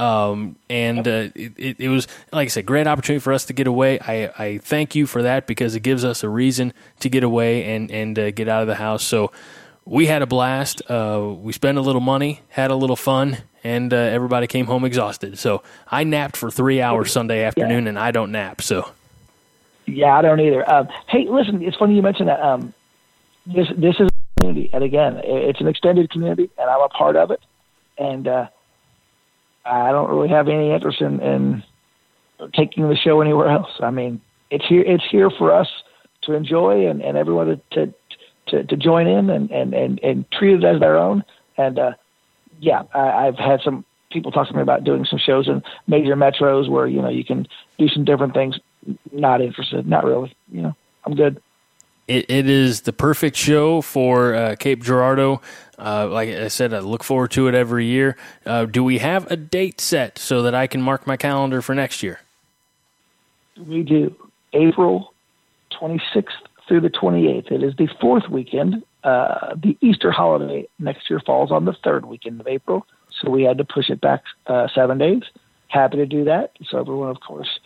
[SPEAKER 1] It was, like I said, great opportunity for us to get away. I thank you for that because it gives us a reason to get away and get out of the house. So we had a blast. We spent a little money, had a little fun, and everybody came home exhausted. So I napped for 3 hours Sunday afternoon, and I don't nap, so...
[SPEAKER 3] Yeah, I don't either. Hey, listen, it's funny you mentioned that. This is a community, and again, it's an extended community, and I'm a part of it. And I don't really have any interest in taking the show anywhere else. I mean, it's here for us to enjoy, and everyone to join in and treat it as their own. And I've had some people talk to me about doing some shows in major metros where you can do some different things. Not interested. Not really. I'm good.
[SPEAKER 1] It is the perfect show for Cape Girardeau. Like I said, I look forward to it every year. Do we have a date set so that I can mark my calendar for next year?
[SPEAKER 3] We do. April 26th through the 28th. It is the fourth weekend. The Easter holiday next year falls on the third weekend of April, so we had to push it back 7 days. Happy to do that. So everyone, of course,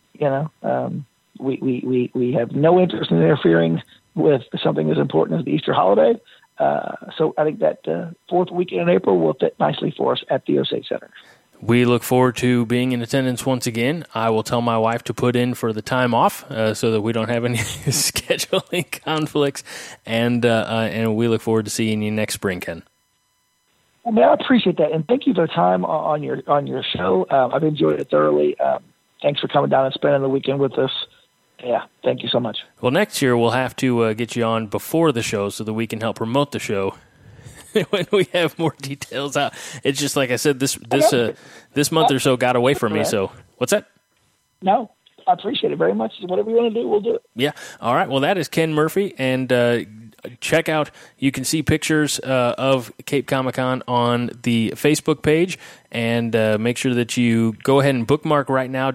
[SPEAKER 3] we have no interest in interfering with something as important as the Easter holiday. So I think that fourth weekend in April will fit nicely for us at the Osage Center.
[SPEAKER 1] We look forward to being in attendance once again. I will tell my wife to put in for the time off so that we don't have any scheduling conflicts. And we look forward to seeing you next spring, Ken.
[SPEAKER 3] Well, man, I appreciate that, and thank you for the time on your show. I've enjoyed it thoroughly. Thanks for coming down and spending the weekend with us. Yeah, thank you so much.
[SPEAKER 1] Well, next year we'll have to get you on before the show so that we can help promote the show when we have more details out. It's just like I said, this month or so got away from me. So what's that?
[SPEAKER 3] No, I appreciate it very much. Whatever you want to do, we'll do it.
[SPEAKER 1] Yeah. All right. Well, that is Ken Murphy, and check out, you can see pictures of Cape Comic-Con on the Facebook page, and make sure that you go ahead and bookmark right now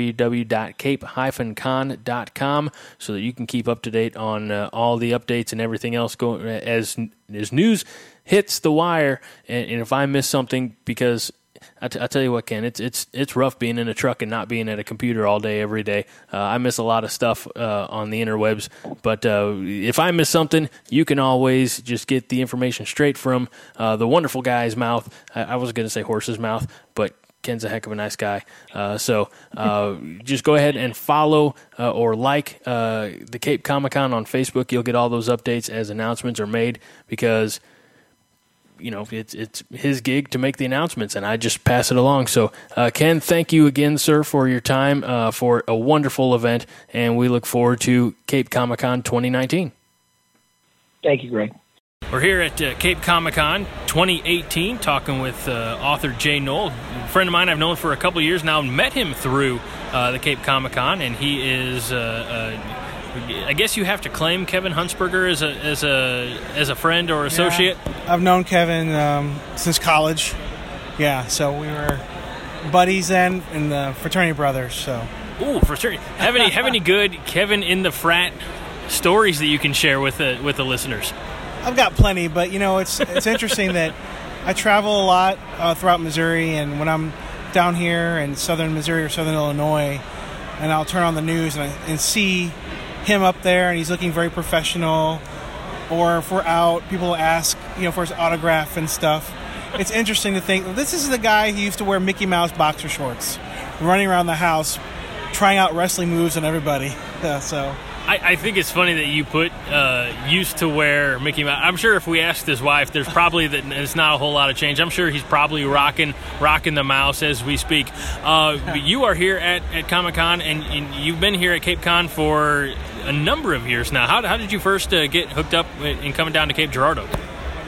[SPEAKER 1] www.cape-con.com so that you can keep up to date on all the updates and everything else going as news hits the wire. And if I miss something, because I tell you what, Ken, it's rough being in a truck and not being at a computer all day, every day. I miss a lot of stuff on the interwebs, but if I miss something, you can always just get the information straight from the wonderful guy's mouth. I was going to say horse's mouth, but Ken's a heck of a nice guy. So just go ahead and follow or like the Cape Comic-Con on Facebook. You'll get all those updates as announcements are made, because it's his gig to make the announcements, and I just pass it along. So, Ken, thank you again, sir, for your time, for a wonderful event, and we look forward to Cape Comic-Con 2019.
[SPEAKER 3] Thank you, Greg.
[SPEAKER 1] We're here at Cape Comic-Con 2018 talking with author Jay Knoll, a friend of mine I've known for a couple of years now, met him through the Cape Comic-Con, and he is... I guess you have to claim Kevin Huntsberger as a friend or associate.
[SPEAKER 4] Yeah, I've known Kevin since college. Yeah, so we were buddies then, and the fraternity brothers. So,
[SPEAKER 1] fraternity. Have any good Kevin in the frat stories that you can share with the listeners?
[SPEAKER 4] I've got plenty, but it's interesting that I travel a lot throughout Missouri, and when I'm down here in southern Missouri or southern Illinois, and I'll turn on the news and see him up there, and he's looking very professional, or if we're out, people ask for his autograph and stuff. It's interesting to think this is the guy who used to wear Mickey Mouse boxer shorts, running around the house trying out wrestling moves on everybody. So
[SPEAKER 1] I think it's funny that you put used to wear Mickey Mouse. I'm sure if we asked his wife, there's probably that it's not a whole lot of change. I'm sure he's probably rocking the mouse as we speak. You are here at Comic-Con, and you've been here at Cape Con for a number of years now. How did you first get hooked up in coming down to Cape Girardeau?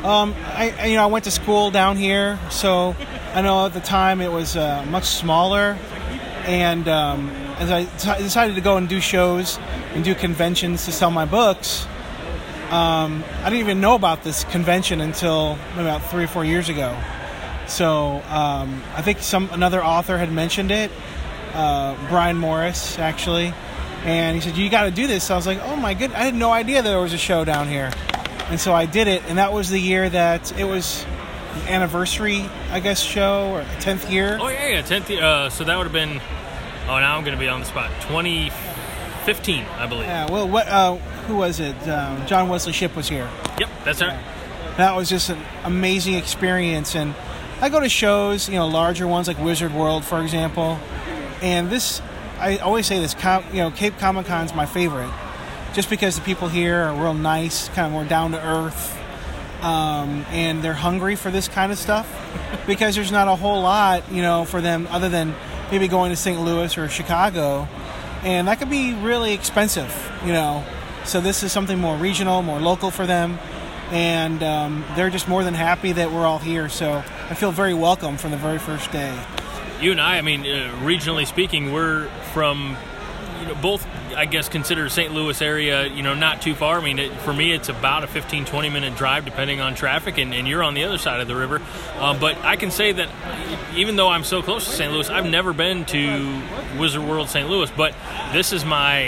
[SPEAKER 4] I went to school down here, so I know at the time it was much smaller, and as I decided to go and do shows and do conventions to sell my books, I didn't even know about this convention until maybe about 3 or 4 years ago. So I think another author had mentioned it, Brian Morris, actually, and he said, "You got to do this." So I was like, "Oh my goodness, I had no idea there was a show down here." And so I did it, and that was the year that it was an anniversary, I guess, show, or 10th year.
[SPEAKER 1] Oh, yeah, 10th year. So that would have been, now I'm going to be on the spot, 2015, I believe.
[SPEAKER 4] Yeah, well, who was it? John Wesley Shipp was here.
[SPEAKER 1] Yep, that's right.
[SPEAKER 4] That was just an amazing experience, and I go to shows, larger ones like Wizard World, for example, and I always say this, Cape Comic Con is my favorite, just because the people here are real nice, kind of more down to earth, and they're hungry for this kind of stuff, because there's not a whole lot, for them other than maybe going to St. Louis or Chicago, and that could be really expensive, So this is something more regional, more local for them, and they're just more than happy that we're all here. So I feel very welcome from the very first day.
[SPEAKER 1] You and I mean, regionally speaking, we're from, both, I guess, consider St. Louis area, not too far. I mean, for me, it's about a 15, 20-minute drive, depending on traffic, and you're on the other side of the river. But I can say that even though I'm so close to St. Louis, I've never been to Wizard World St. Louis, but this is my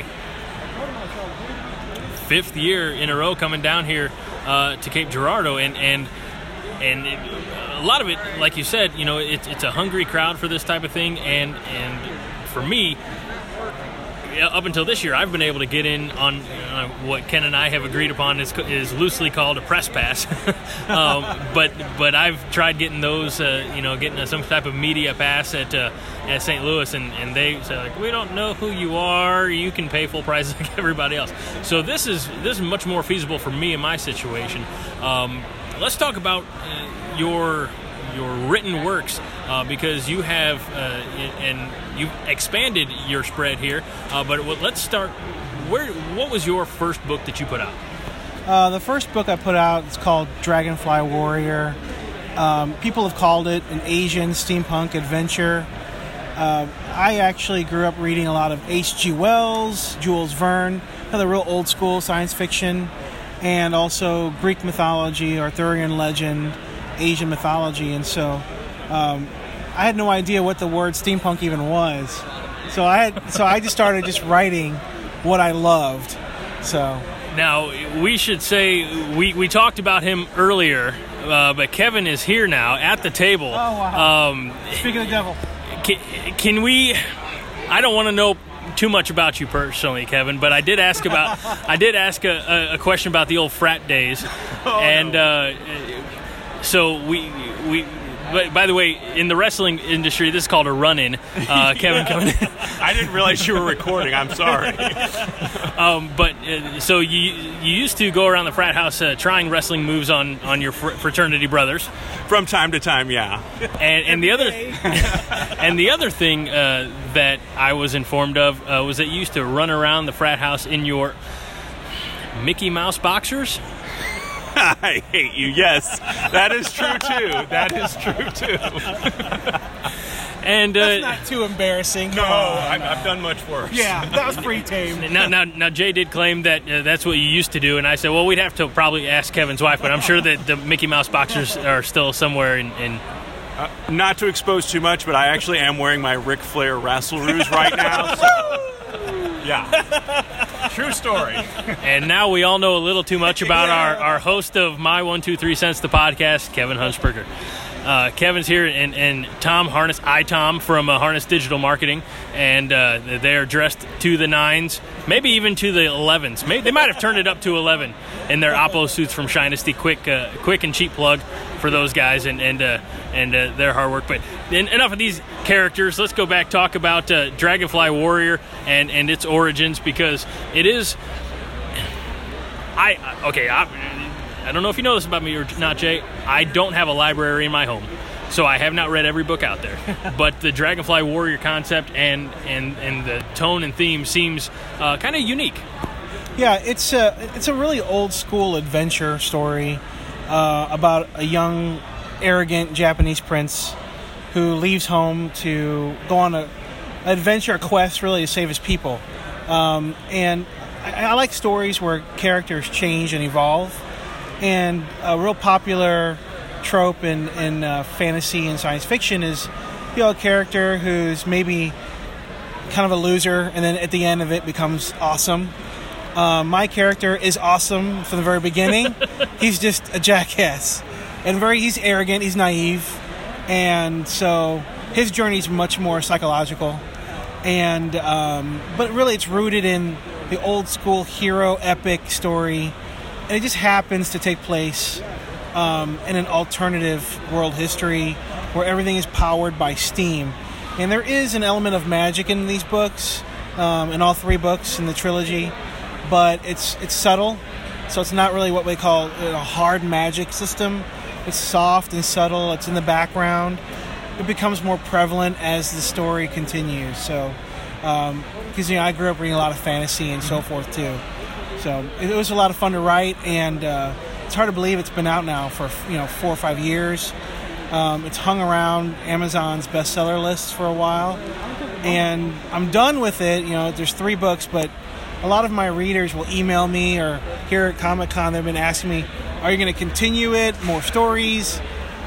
[SPEAKER 1] 5th year in a row coming down here to Cape Girardeau, and a lot of it, like you said, it's a hungry crowd for this type of thing, and for me, up until this year, I've been able to get in on what Ken and I have agreed upon is loosely called a press pass. But I've tried getting those, getting some type of media pass at St. Louis, and they say, like, we don't know who you are. You can pay full price like everybody else. So this is much more feasible for me in my situation. Let's talk about your written works, because you have and you've expanded your spread here. But let's start. What was your first book that you put out?
[SPEAKER 4] The first book I put out is called Dragonfly Warrior. People have called it an Asian steampunk adventure. I actually grew up reading a lot of H.G. Wells, Jules Verne, the real old school science fiction, and also Greek mythology, Arthurian legend, Asian mythology, and so I had no idea what the word steampunk even was. So I just started just writing what I loved. So
[SPEAKER 1] now we should say we talked about him earlier, but Kevin is here now at the table.
[SPEAKER 4] Oh wow! Speaking of the devil,
[SPEAKER 1] can we? I don't want to know too much about you personally, Kevin, but I did ask a question about the old frat days, so we by the way, in the wrestling industry, this is called a run-in. Kevin coming in.
[SPEAKER 5] I didn't realize you were recording. I'm sorry.
[SPEAKER 1] So you used to go around the frat house trying wrestling moves on your fraternity brothers.
[SPEAKER 5] From time to time, yeah.
[SPEAKER 1] And the other thing that I was informed of was that you used to run around the frat house in your Mickey Mouse boxers.
[SPEAKER 5] I hate you. Yes, that is true too.
[SPEAKER 4] And that's not too embarrassing.
[SPEAKER 5] No, I've done much worse.
[SPEAKER 4] Yeah, that was pretty tame.
[SPEAKER 1] Now, Jay did claim that that's what you used to do, and I said, well, we'd have to probably ask Kevin's wife, but I'm sure that the Mickey Mouse boxers are still somewhere in
[SPEAKER 5] not to expose too much, but I actually am wearing my Ric Flair Rasselroos right now. So. Yeah. True story.
[SPEAKER 1] And now we all know a little too much about our host of My 1, 2, 3 Cents, the podcast, Kevin Hunsberger. Kevin's here, and Tom Harness, Tom from Harness Digital Marketing, and they're dressed to the 9s, maybe even to the 11s. Maybe they might have turned it up to 11 in their Oppo suits from Shinesty. Quick and cheap plug for those guys and their hard work. But enough of these characters. Let's go back, talk about Dragonfly Warrior and its origins, because it is. I don't know if you know this about me or not, Jay. I don't have a library in my home, so I have not read every book out there. But the Dragonfly Warrior concept and the tone and theme seems kind of unique.
[SPEAKER 4] Yeah, it's a really old school adventure story. about a young, arrogant Japanese prince who leaves home to go on an adventure, a quest really to save his people. And I like stories where characters change and evolve. And a real popular trope in fantasy and science fiction is, a character who's maybe kind of a loser, and then at the end of it becomes awesome. My character is awesome from the very beginning. He's just a jackass, and he's arrogant, he's naive, and so his journey is much more psychological. And but really, it's rooted in the old school hero epic story, and it just happens to take place in an alternative world history where everything is powered by steam. And there is an element of magic in these books, in all 3 books in the trilogy, but it's subtle, so it's not really what we call a hard magic system. It's soft and subtle. It's in the background. It becomes more prevalent as the story continues. So, because I grew up reading a lot of fantasy and so forth too. So it was a lot of fun to write, and it's hard to believe it's been out now for 4 or 5 years. It's hung around Amazon's bestseller lists for a while, and I'm done with it. There's 3 books, but a lot of my readers will email me, or here at Comic-Con they've been asking me, are you going to continue it, more stories?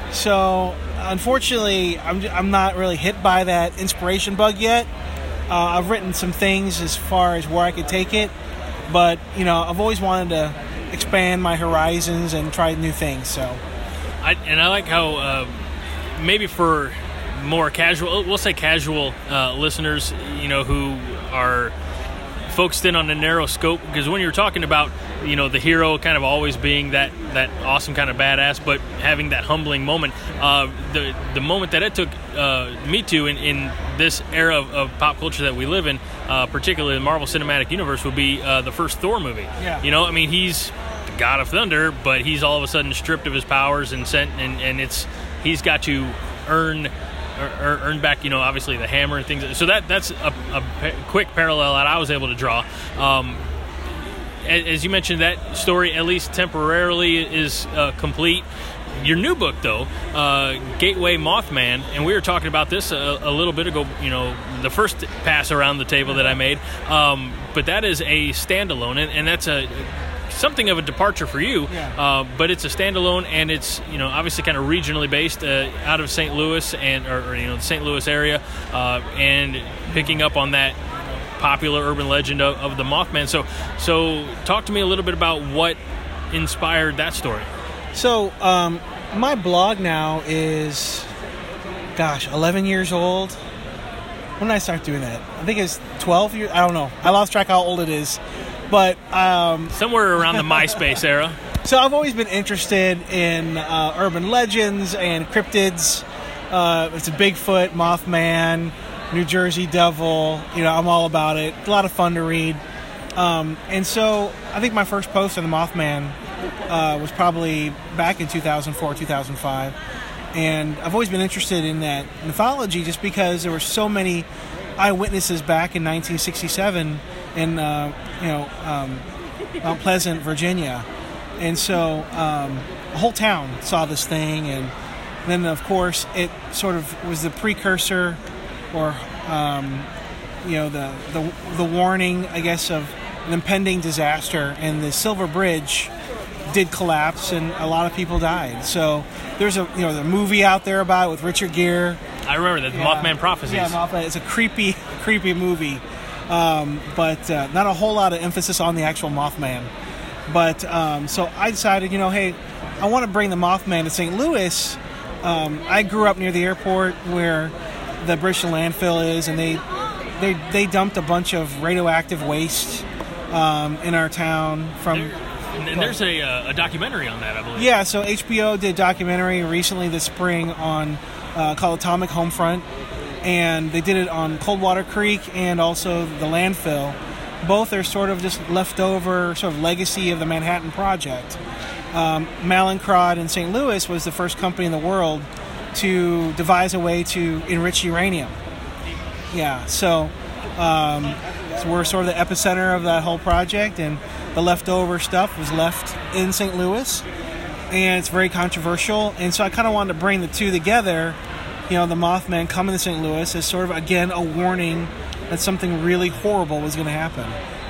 [SPEAKER 4] So unfortunately, I'm not really hit by that inspiration bug yet. I've written some things as far as where I could take it, but I've always wanted to expand my horizons and try new things. So
[SPEAKER 1] I like how maybe for more casual, we'll say casual listeners, who are focused in on a narrow scope, because when you're talking about, the hero kind of always being that awesome kind of badass, but having that humbling moment, the moment that it took me to in this era of pop culture that we live in, particularly the Marvel Cinematic Universe, would be the first Thor movie.
[SPEAKER 4] Yeah.
[SPEAKER 1] He's the God of Thunder, but he's all of a sudden stripped of his powers and he's got to earn back, obviously the hammer and things. So that's a quick parallel that I was able to draw. As you mentioned, that story, at least temporarily, is complete. Your new book, though, Gateway Mothman, and we were talking about this a little bit ago, the first pass around the table that I made, but that is a standalone, and that's something of a departure for you, but it's a standalone, and it's obviously kind of regionally based out of St. Louis or the St. Louis area, and picking up on that popular urban legend of the Mothman. So talk to me a little bit about what inspired that story.
[SPEAKER 4] So my blog now is 11 years old. When did I start doing that? I think it's 12 years. I don't know. I lost track how old it is. But
[SPEAKER 1] somewhere around the MySpace era.
[SPEAKER 4] So I've always been interested in urban legends and cryptids. It's a Bigfoot, Mothman, New Jersey Devil. I'm all about it. A lot of fun to read. And so I think my first post on the Mothman was probably back in 2004, 2005. And I've always been interested in that mythology just because there were so many eyewitnesses back in 1967 in Mount Pleasant, Virginia. And so the whole town saw this thing, and then of course it sort of was the precursor, or the warning, I guess, of an impending disaster, and the Silver Bridge did collapse and a lot of people died. So there's the movie out there about it with Richard Gere.
[SPEAKER 1] I remember that, Mothman Prophecies.
[SPEAKER 4] Yeah, Mothman. It's a creepy movie, but not a whole lot of emphasis on the actual Mothman. But so I decided, hey, I want to bring the Mothman to St. Louis. I grew up near the airport where the British landfill is, and they dumped a bunch of radioactive waste in our town from.
[SPEAKER 1] And there's a documentary on that, I believe.
[SPEAKER 4] Yeah, so HBO did a documentary recently this spring on called Atomic Homefront, and they did it on Coldwater Creek and also the landfill. Both are sort of just leftover sort of legacy of the Manhattan Project. Mallinckrodt in St. Louis was the first company in the world to devise a way to enrich uranium. Yeah, so we're sort of the epicenter of that whole project, and the leftover stuff was left in St. Louis. and it's very controversial. And so I kind of wanted to bring the two together. The Mothman coming to St. Louis as sort of, again, a warning that something really horrible was going to happen.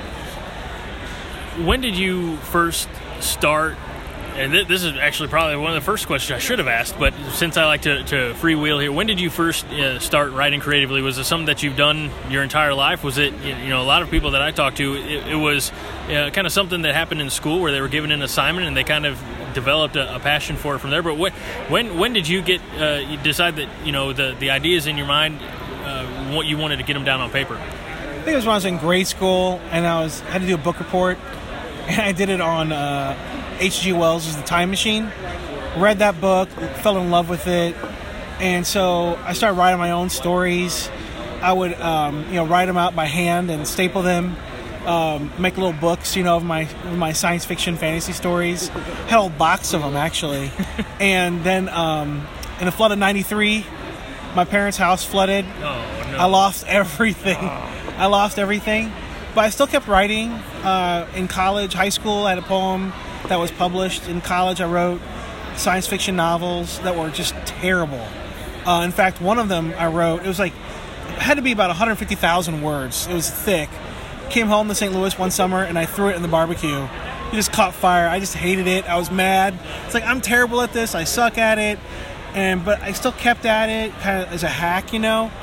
[SPEAKER 1] When did you first start? And this is actually probably one of the first questions I should have asked, but since I like to freewheel here, when did you first start writing creatively? Was it something that you've done your entire life? Was it, a lot of people that I talked to, it was kind of something that happened in school where they were given an assignment and they kind of developed a passion for it from there? But when did you you decide that, the ideas in your mind, what you wanted to get them down on paper?
[SPEAKER 4] I think it was when I was in grade school and I had to do a book report, and I did it on H.G. Wells' The Time Machine. Read that book, fell in love with it, and so I started writing my own stories. I would, write them out by hand and staple them, make little books, of my science fiction fantasy stories. Had a whole box of them, actually. And then in the flood of '93, my parents' house flooded.
[SPEAKER 1] Oh, no.
[SPEAKER 4] I lost everything. I lost everything, but I still kept writing. In college, high school, I had a poem that was published. In college, I wrote science fiction novels that were just terrible. In fact, one of them I wrote, it had to be about 150,000 words. It was thick. Came home to St. Louis one summer, and I threw it in the barbecue. It just caught fire. I just hated it. I was mad. It's like, I'm terrible at this. I suck at it. But I still kept at it kind of as a hack,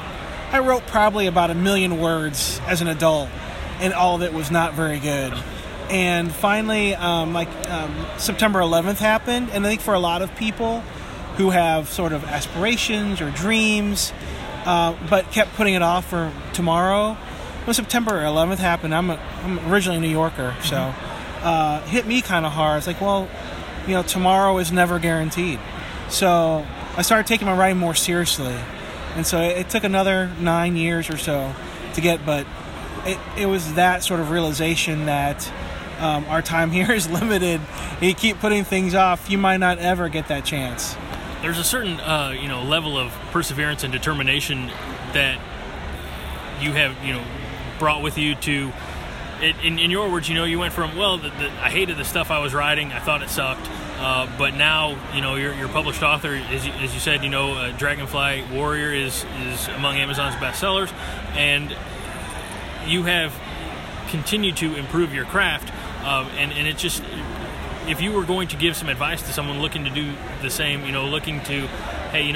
[SPEAKER 4] I wrote probably about 1 million words as an adult, and all of it was not very good. And finally, September 11th happened, and I think for a lot of people who have sort of aspirations or dreams, but kept putting it off for tomorrow, when September 11th happened, I'm originally a New Yorker, so hit me kind of hard. It's like, well, tomorrow is never guaranteed. So I started taking my writing more seriously, and so it took another 9 years or so to get, but it was that sort of realization that our time here is limited. You keep putting things off, you might not ever get that chance.
[SPEAKER 1] There's a certain level of perseverance and determination that you have brought with you to it. In your words, you went from, I hated the stuff I was writing, I thought it sucked, but now you're a published author, as you said. Dragonfly Warrior is among Amazon's bestsellers, and you have continued to improve your craft, and it just, if you were going to give some advice to someone looking to do the same, looking to, hey,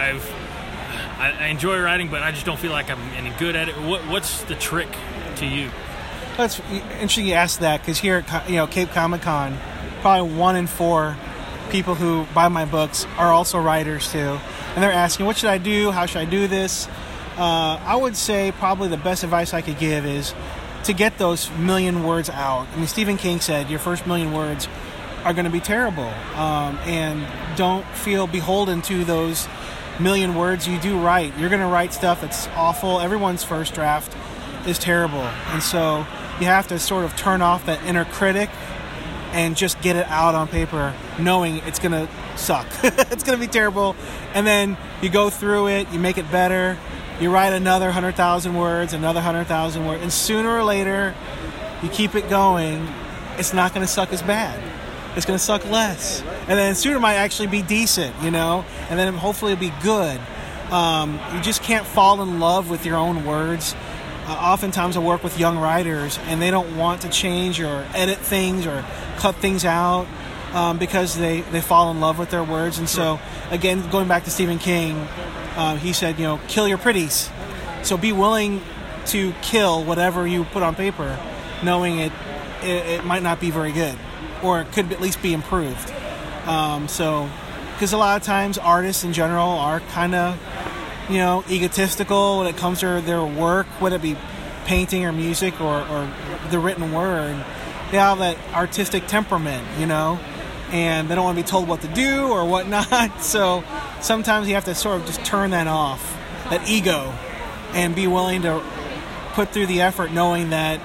[SPEAKER 1] I enjoy writing, but I just don't feel like I'm any good at it. What's the trick to you?
[SPEAKER 4] That's interesting you asked that, because here at Cape Comic Con, probably 1 in 4 people who buy my books are also writers too, and they're asking, what should I do? How should I do this? I would say probably the best advice I could give is to get those 1 million words out. I mean, Stephen King said your first 1 million words are going to be terrible, and don't feel beholden to those 1 million words you do write. You're going to write stuff that's awful. Everyone's first draft is terrible, and so you have to sort of turn off that inner critic and just get it out on paper, knowing it's going to suck. It's going to be terrible, and then you go through it, you make it better, you write another 100,000 words, another 100,000 words, and sooner or later, you keep it going, it's not going to suck as bad. It's going to suck less. And then sooner it might actually be decent, and then hopefully it'll be good. You just can't fall in love with your own words. Oftentimes I work with young writers, and they don't want to change or edit things or cut things out because they fall in love with their words. And so, again, going back to Stephen King, he said, kill your pretties. So be willing to kill whatever you put on paper, knowing it might not be very good, or it could at least be improved. Because a lot of times artists in general are kind of, egotistical when it comes to their work, whether it be painting or music or the written word. They have that artistic temperament, and they don't want to be told what to do or whatnot. So sometimes you have to sort of just turn that off, that ego, and be willing to put through the effort, knowing that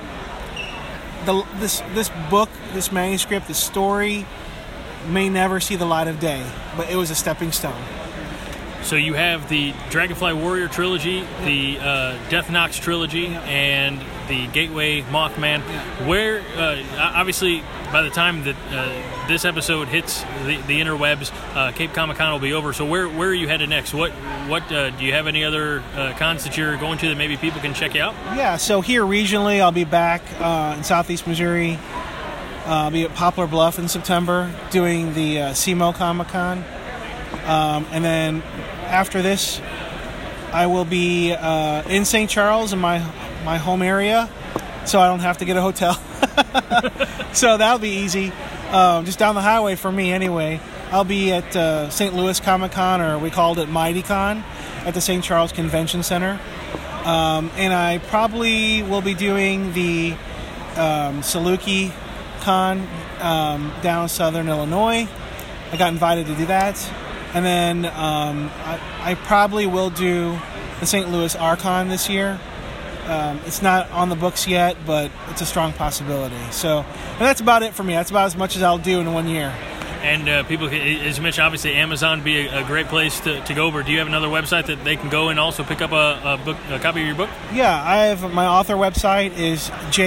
[SPEAKER 4] this book, this manuscript, this story may never see the light of day, but it was a stepping stone.
[SPEAKER 1] So you have the Dragonfly Warrior trilogy, the Death Nox trilogy, and the Gateway Mothman. Where, obviously, by the time that this episode hits the interwebs, Cape Comic Con will be over. So where are you headed next? What do you have any other cons that you're going to that maybe people can check you out?
[SPEAKER 4] Yeah, so here regionally, I'll be back in Southeast Missouri. I'll be at Poplar Bluff in September doing the SEMO Comic Con. And then after this, I will be in St. Charles in my home area, so I don't have to get a hotel. So that'll be easy. Just down the highway for me anyway. I'll be at St. Louis Comic Con, or we called it Mighty Con, at the St. Charles Convention Center. And I probably will be doing the Saluki Con down southern Illinois. I got invited to do that. And then I probably will do the St. Louis Archon this year. It's not on the books yet, but it's a strong possibility. So, and that's about it for me. That's about as much as I'll do in 1 year.
[SPEAKER 1] And people, as you mentioned, obviously Amazon would be a great place to go over. Do you have another website that they can go and also pick up a copy of your book?
[SPEAKER 4] Yeah, I have my author website is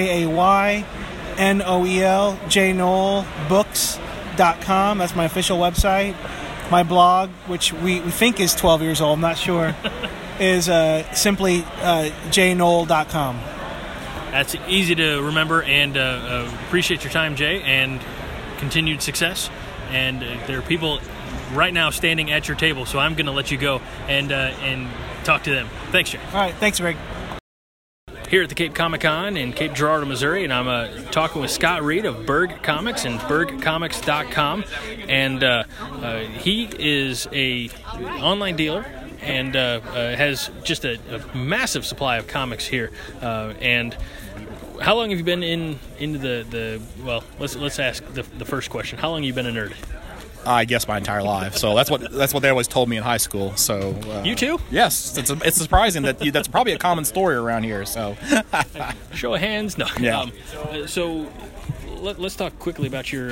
[SPEAKER 4] JayNoelBooks.com. That's my official website. My blog, which we think is 12 years old, I'm not sure, is simply jaynoel.com.
[SPEAKER 1] That's easy to remember, and appreciate your time, Jay, and continued success. And there are people right now standing at your table, so I'm going to let you go and talk to them. Thanks, Jay.
[SPEAKER 4] All right, thanks, Greg.
[SPEAKER 1] Here at the Cape Comic Con in Cape Girardeau, Missouri, and I'm talking with Scott Reed of Berg Comics and BergComics.com, and he is a online dealer and has just a massive supply of comics here. And how long have you been into the well? Let's ask the first question. How long have you been a nerd?
[SPEAKER 6] I guess my entire life. So that's what they always told me in high school. So
[SPEAKER 1] you too?
[SPEAKER 6] Yes, it's surprising that's probably a common story around here. So
[SPEAKER 1] show of hands, no.
[SPEAKER 6] Yeah.
[SPEAKER 1] So let's talk quickly about your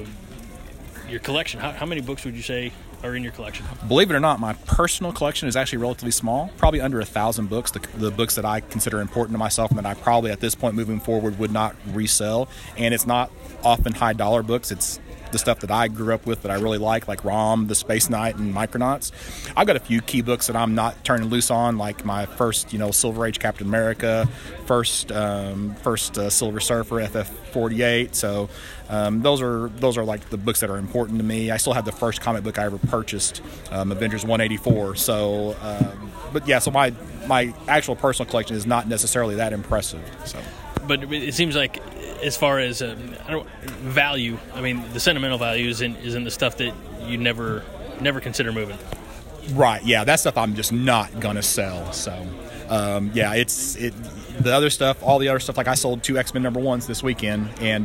[SPEAKER 1] collection. How many books would you say are in your collection?
[SPEAKER 6] Believe it or not, my personal collection is actually relatively small, probably under 1,000 books. The books that I consider important to myself and that I probably at this point moving forward would not resell. And it's not often high dollar books. It's the stuff that I grew up with that I really like Rom, The Space Knight, and Micronauts. I've got a few key books that I'm not turning loose on, like my first, Silver Age Captain America, first Silver Surfer, FF48. So those are like the books that are important to me. I still have the first comic book I ever purchased, Avengers 184. So, but yeah, so my actual personal collection is not necessarily that impressive. So,
[SPEAKER 1] but it seems like, as far as value, I mean, the sentimental value is in the stuff that you never consider moving.
[SPEAKER 6] Right. Yeah, that stuff I'm just not gonna sell. So, yeah, the other stuff, all the other stuff. Like I sold 2 X-Men #1s this weekend, and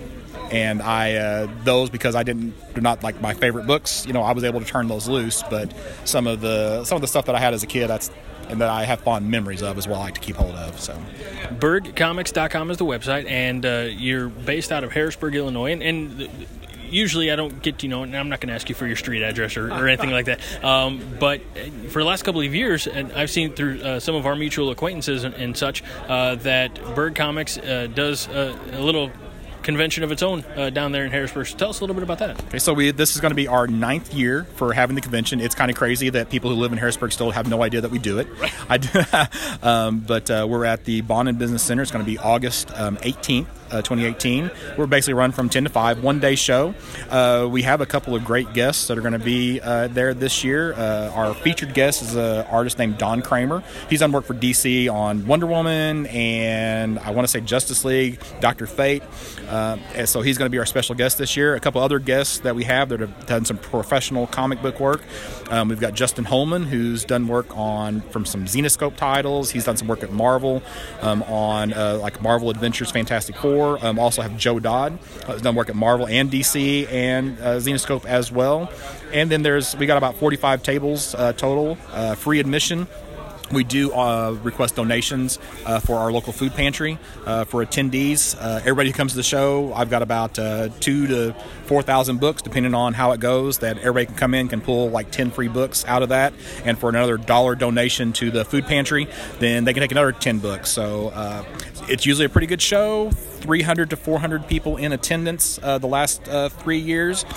[SPEAKER 6] I those because they're not like my favorite books. I was able to turn those loose, but some of the stuff that I had as a kid, and that I have fond memories of as well, I like to keep hold of. So,
[SPEAKER 1] BergComics.com is the website, and you're based out of Harrisburg, Illinois. And usually I don't get, and I'm not going to ask you for your street address or anything like that. But for the last couple of years, and I've seen through some of our mutual acquaintances and such, that Berg Comics does a little convention of its own down there in Harrisburg. So tell us a little bit about that.
[SPEAKER 6] Okay, so this is going to be our 9th year for having the convention. It's kind of crazy that people who live in Harrisburg still have no idea that we do it. Right. But we're at the Bond Business Center. It's going to be August 18th. 2018. We're basically run from 10 to 5, one-day show. We have a couple of great guests that are going to be there this year. Our featured guest is an artist named Don Kramer. He's done work for DC on Wonder Woman and I want to say Justice League, Dr. Fate. And so he's going to be our special guest this year. A couple other guests that we have that have done some professional comic book work. We've got Justin Holman, who's done work from some Zenescope titles. He's done some work at Marvel on like Marvel Adventures, Fantastic Four. Also have Joe Dodd, who's done work at Marvel and DC and Zenescope as well. And then we got about 45 tables total, free admission. We do request donations for our local food pantry for attendees. Everybody who comes to the show, I've got about 2,000 to 4,000 books, depending on how it goes, that everybody can come in, can pull like 10 free books out of that. And for another $1 donation to the food pantry, then they can take another 10 books. So it's usually a pretty good show, 300 to 400 people in attendance the last 3 years.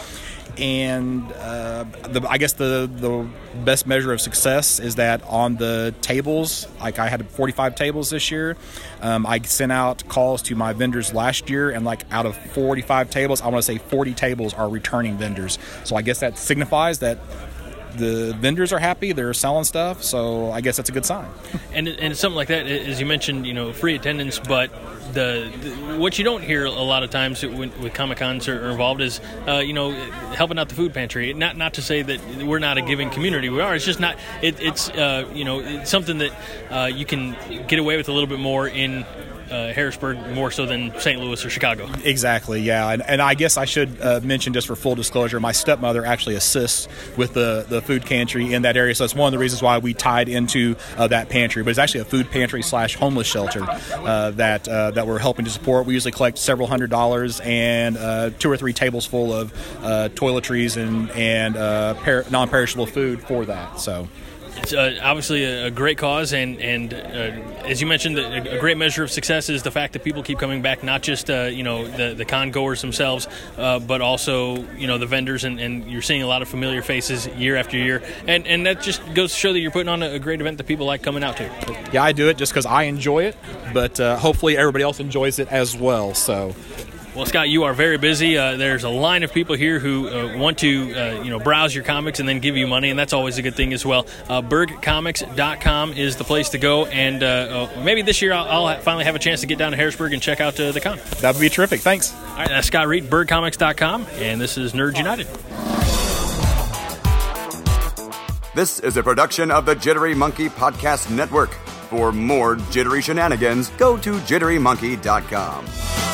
[SPEAKER 6] And I guess the best measure of success is that on the tables, like I had 45 tables this year. I sent out calls to my vendors last year, and like out of 45 tables, I want to say 40 tables are returning vendors. So I guess that signifies that the vendors are happy, they're selling stuff, so I guess that's a good sign.
[SPEAKER 1] And something like that, as you mentioned, free attendance, but the what you don't hear a lot of times with Comic-Cons are involved is, helping out the food pantry. Not to say that we're not a giving community, we are. It's just not. It's something that you can get away with a little bit more in Harrisburg, more so than St. Louis or Chicago.
[SPEAKER 6] Exactly, yeah. And I guess I should mention, just for full disclosure, my stepmother actually assists with the food pantry in that area, so it's one of the reasons why we tied into that pantry. But it's actually a food pantry / homeless shelter that we're helping to support. We usually collect several $100s and 2 or 3 tables full of toiletries and non-perishable food for that. So
[SPEAKER 1] it's obviously a great cause, and as you mentioned, a great measure of success is the fact that people keep coming back, not just the con goers themselves, but also the vendors, and you're seeing a lot of familiar faces year after year, and that just goes to show that you're putting on a great event that people like coming out to.
[SPEAKER 6] Yeah, I do it just because I enjoy it, but hopefully everybody else enjoys it as well. So.
[SPEAKER 1] Well, Scott, you are very busy. There's a line of people here who want to, browse your comics and then give you money, and that's always a good thing as well. Bergcomics.com is the place to go, and maybe this year I'll finally have a chance to get down to Harrisburg and check out the con.
[SPEAKER 6] That would be terrific. Thanks.
[SPEAKER 1] All right, that's Scott Reed, Bergcomics.com, and this is Nerds United.
[SPEAKER 2] This is a production of the Jittery Monkey Podcast Network. For more jittery shenanigans, go to jitterymonkey.com.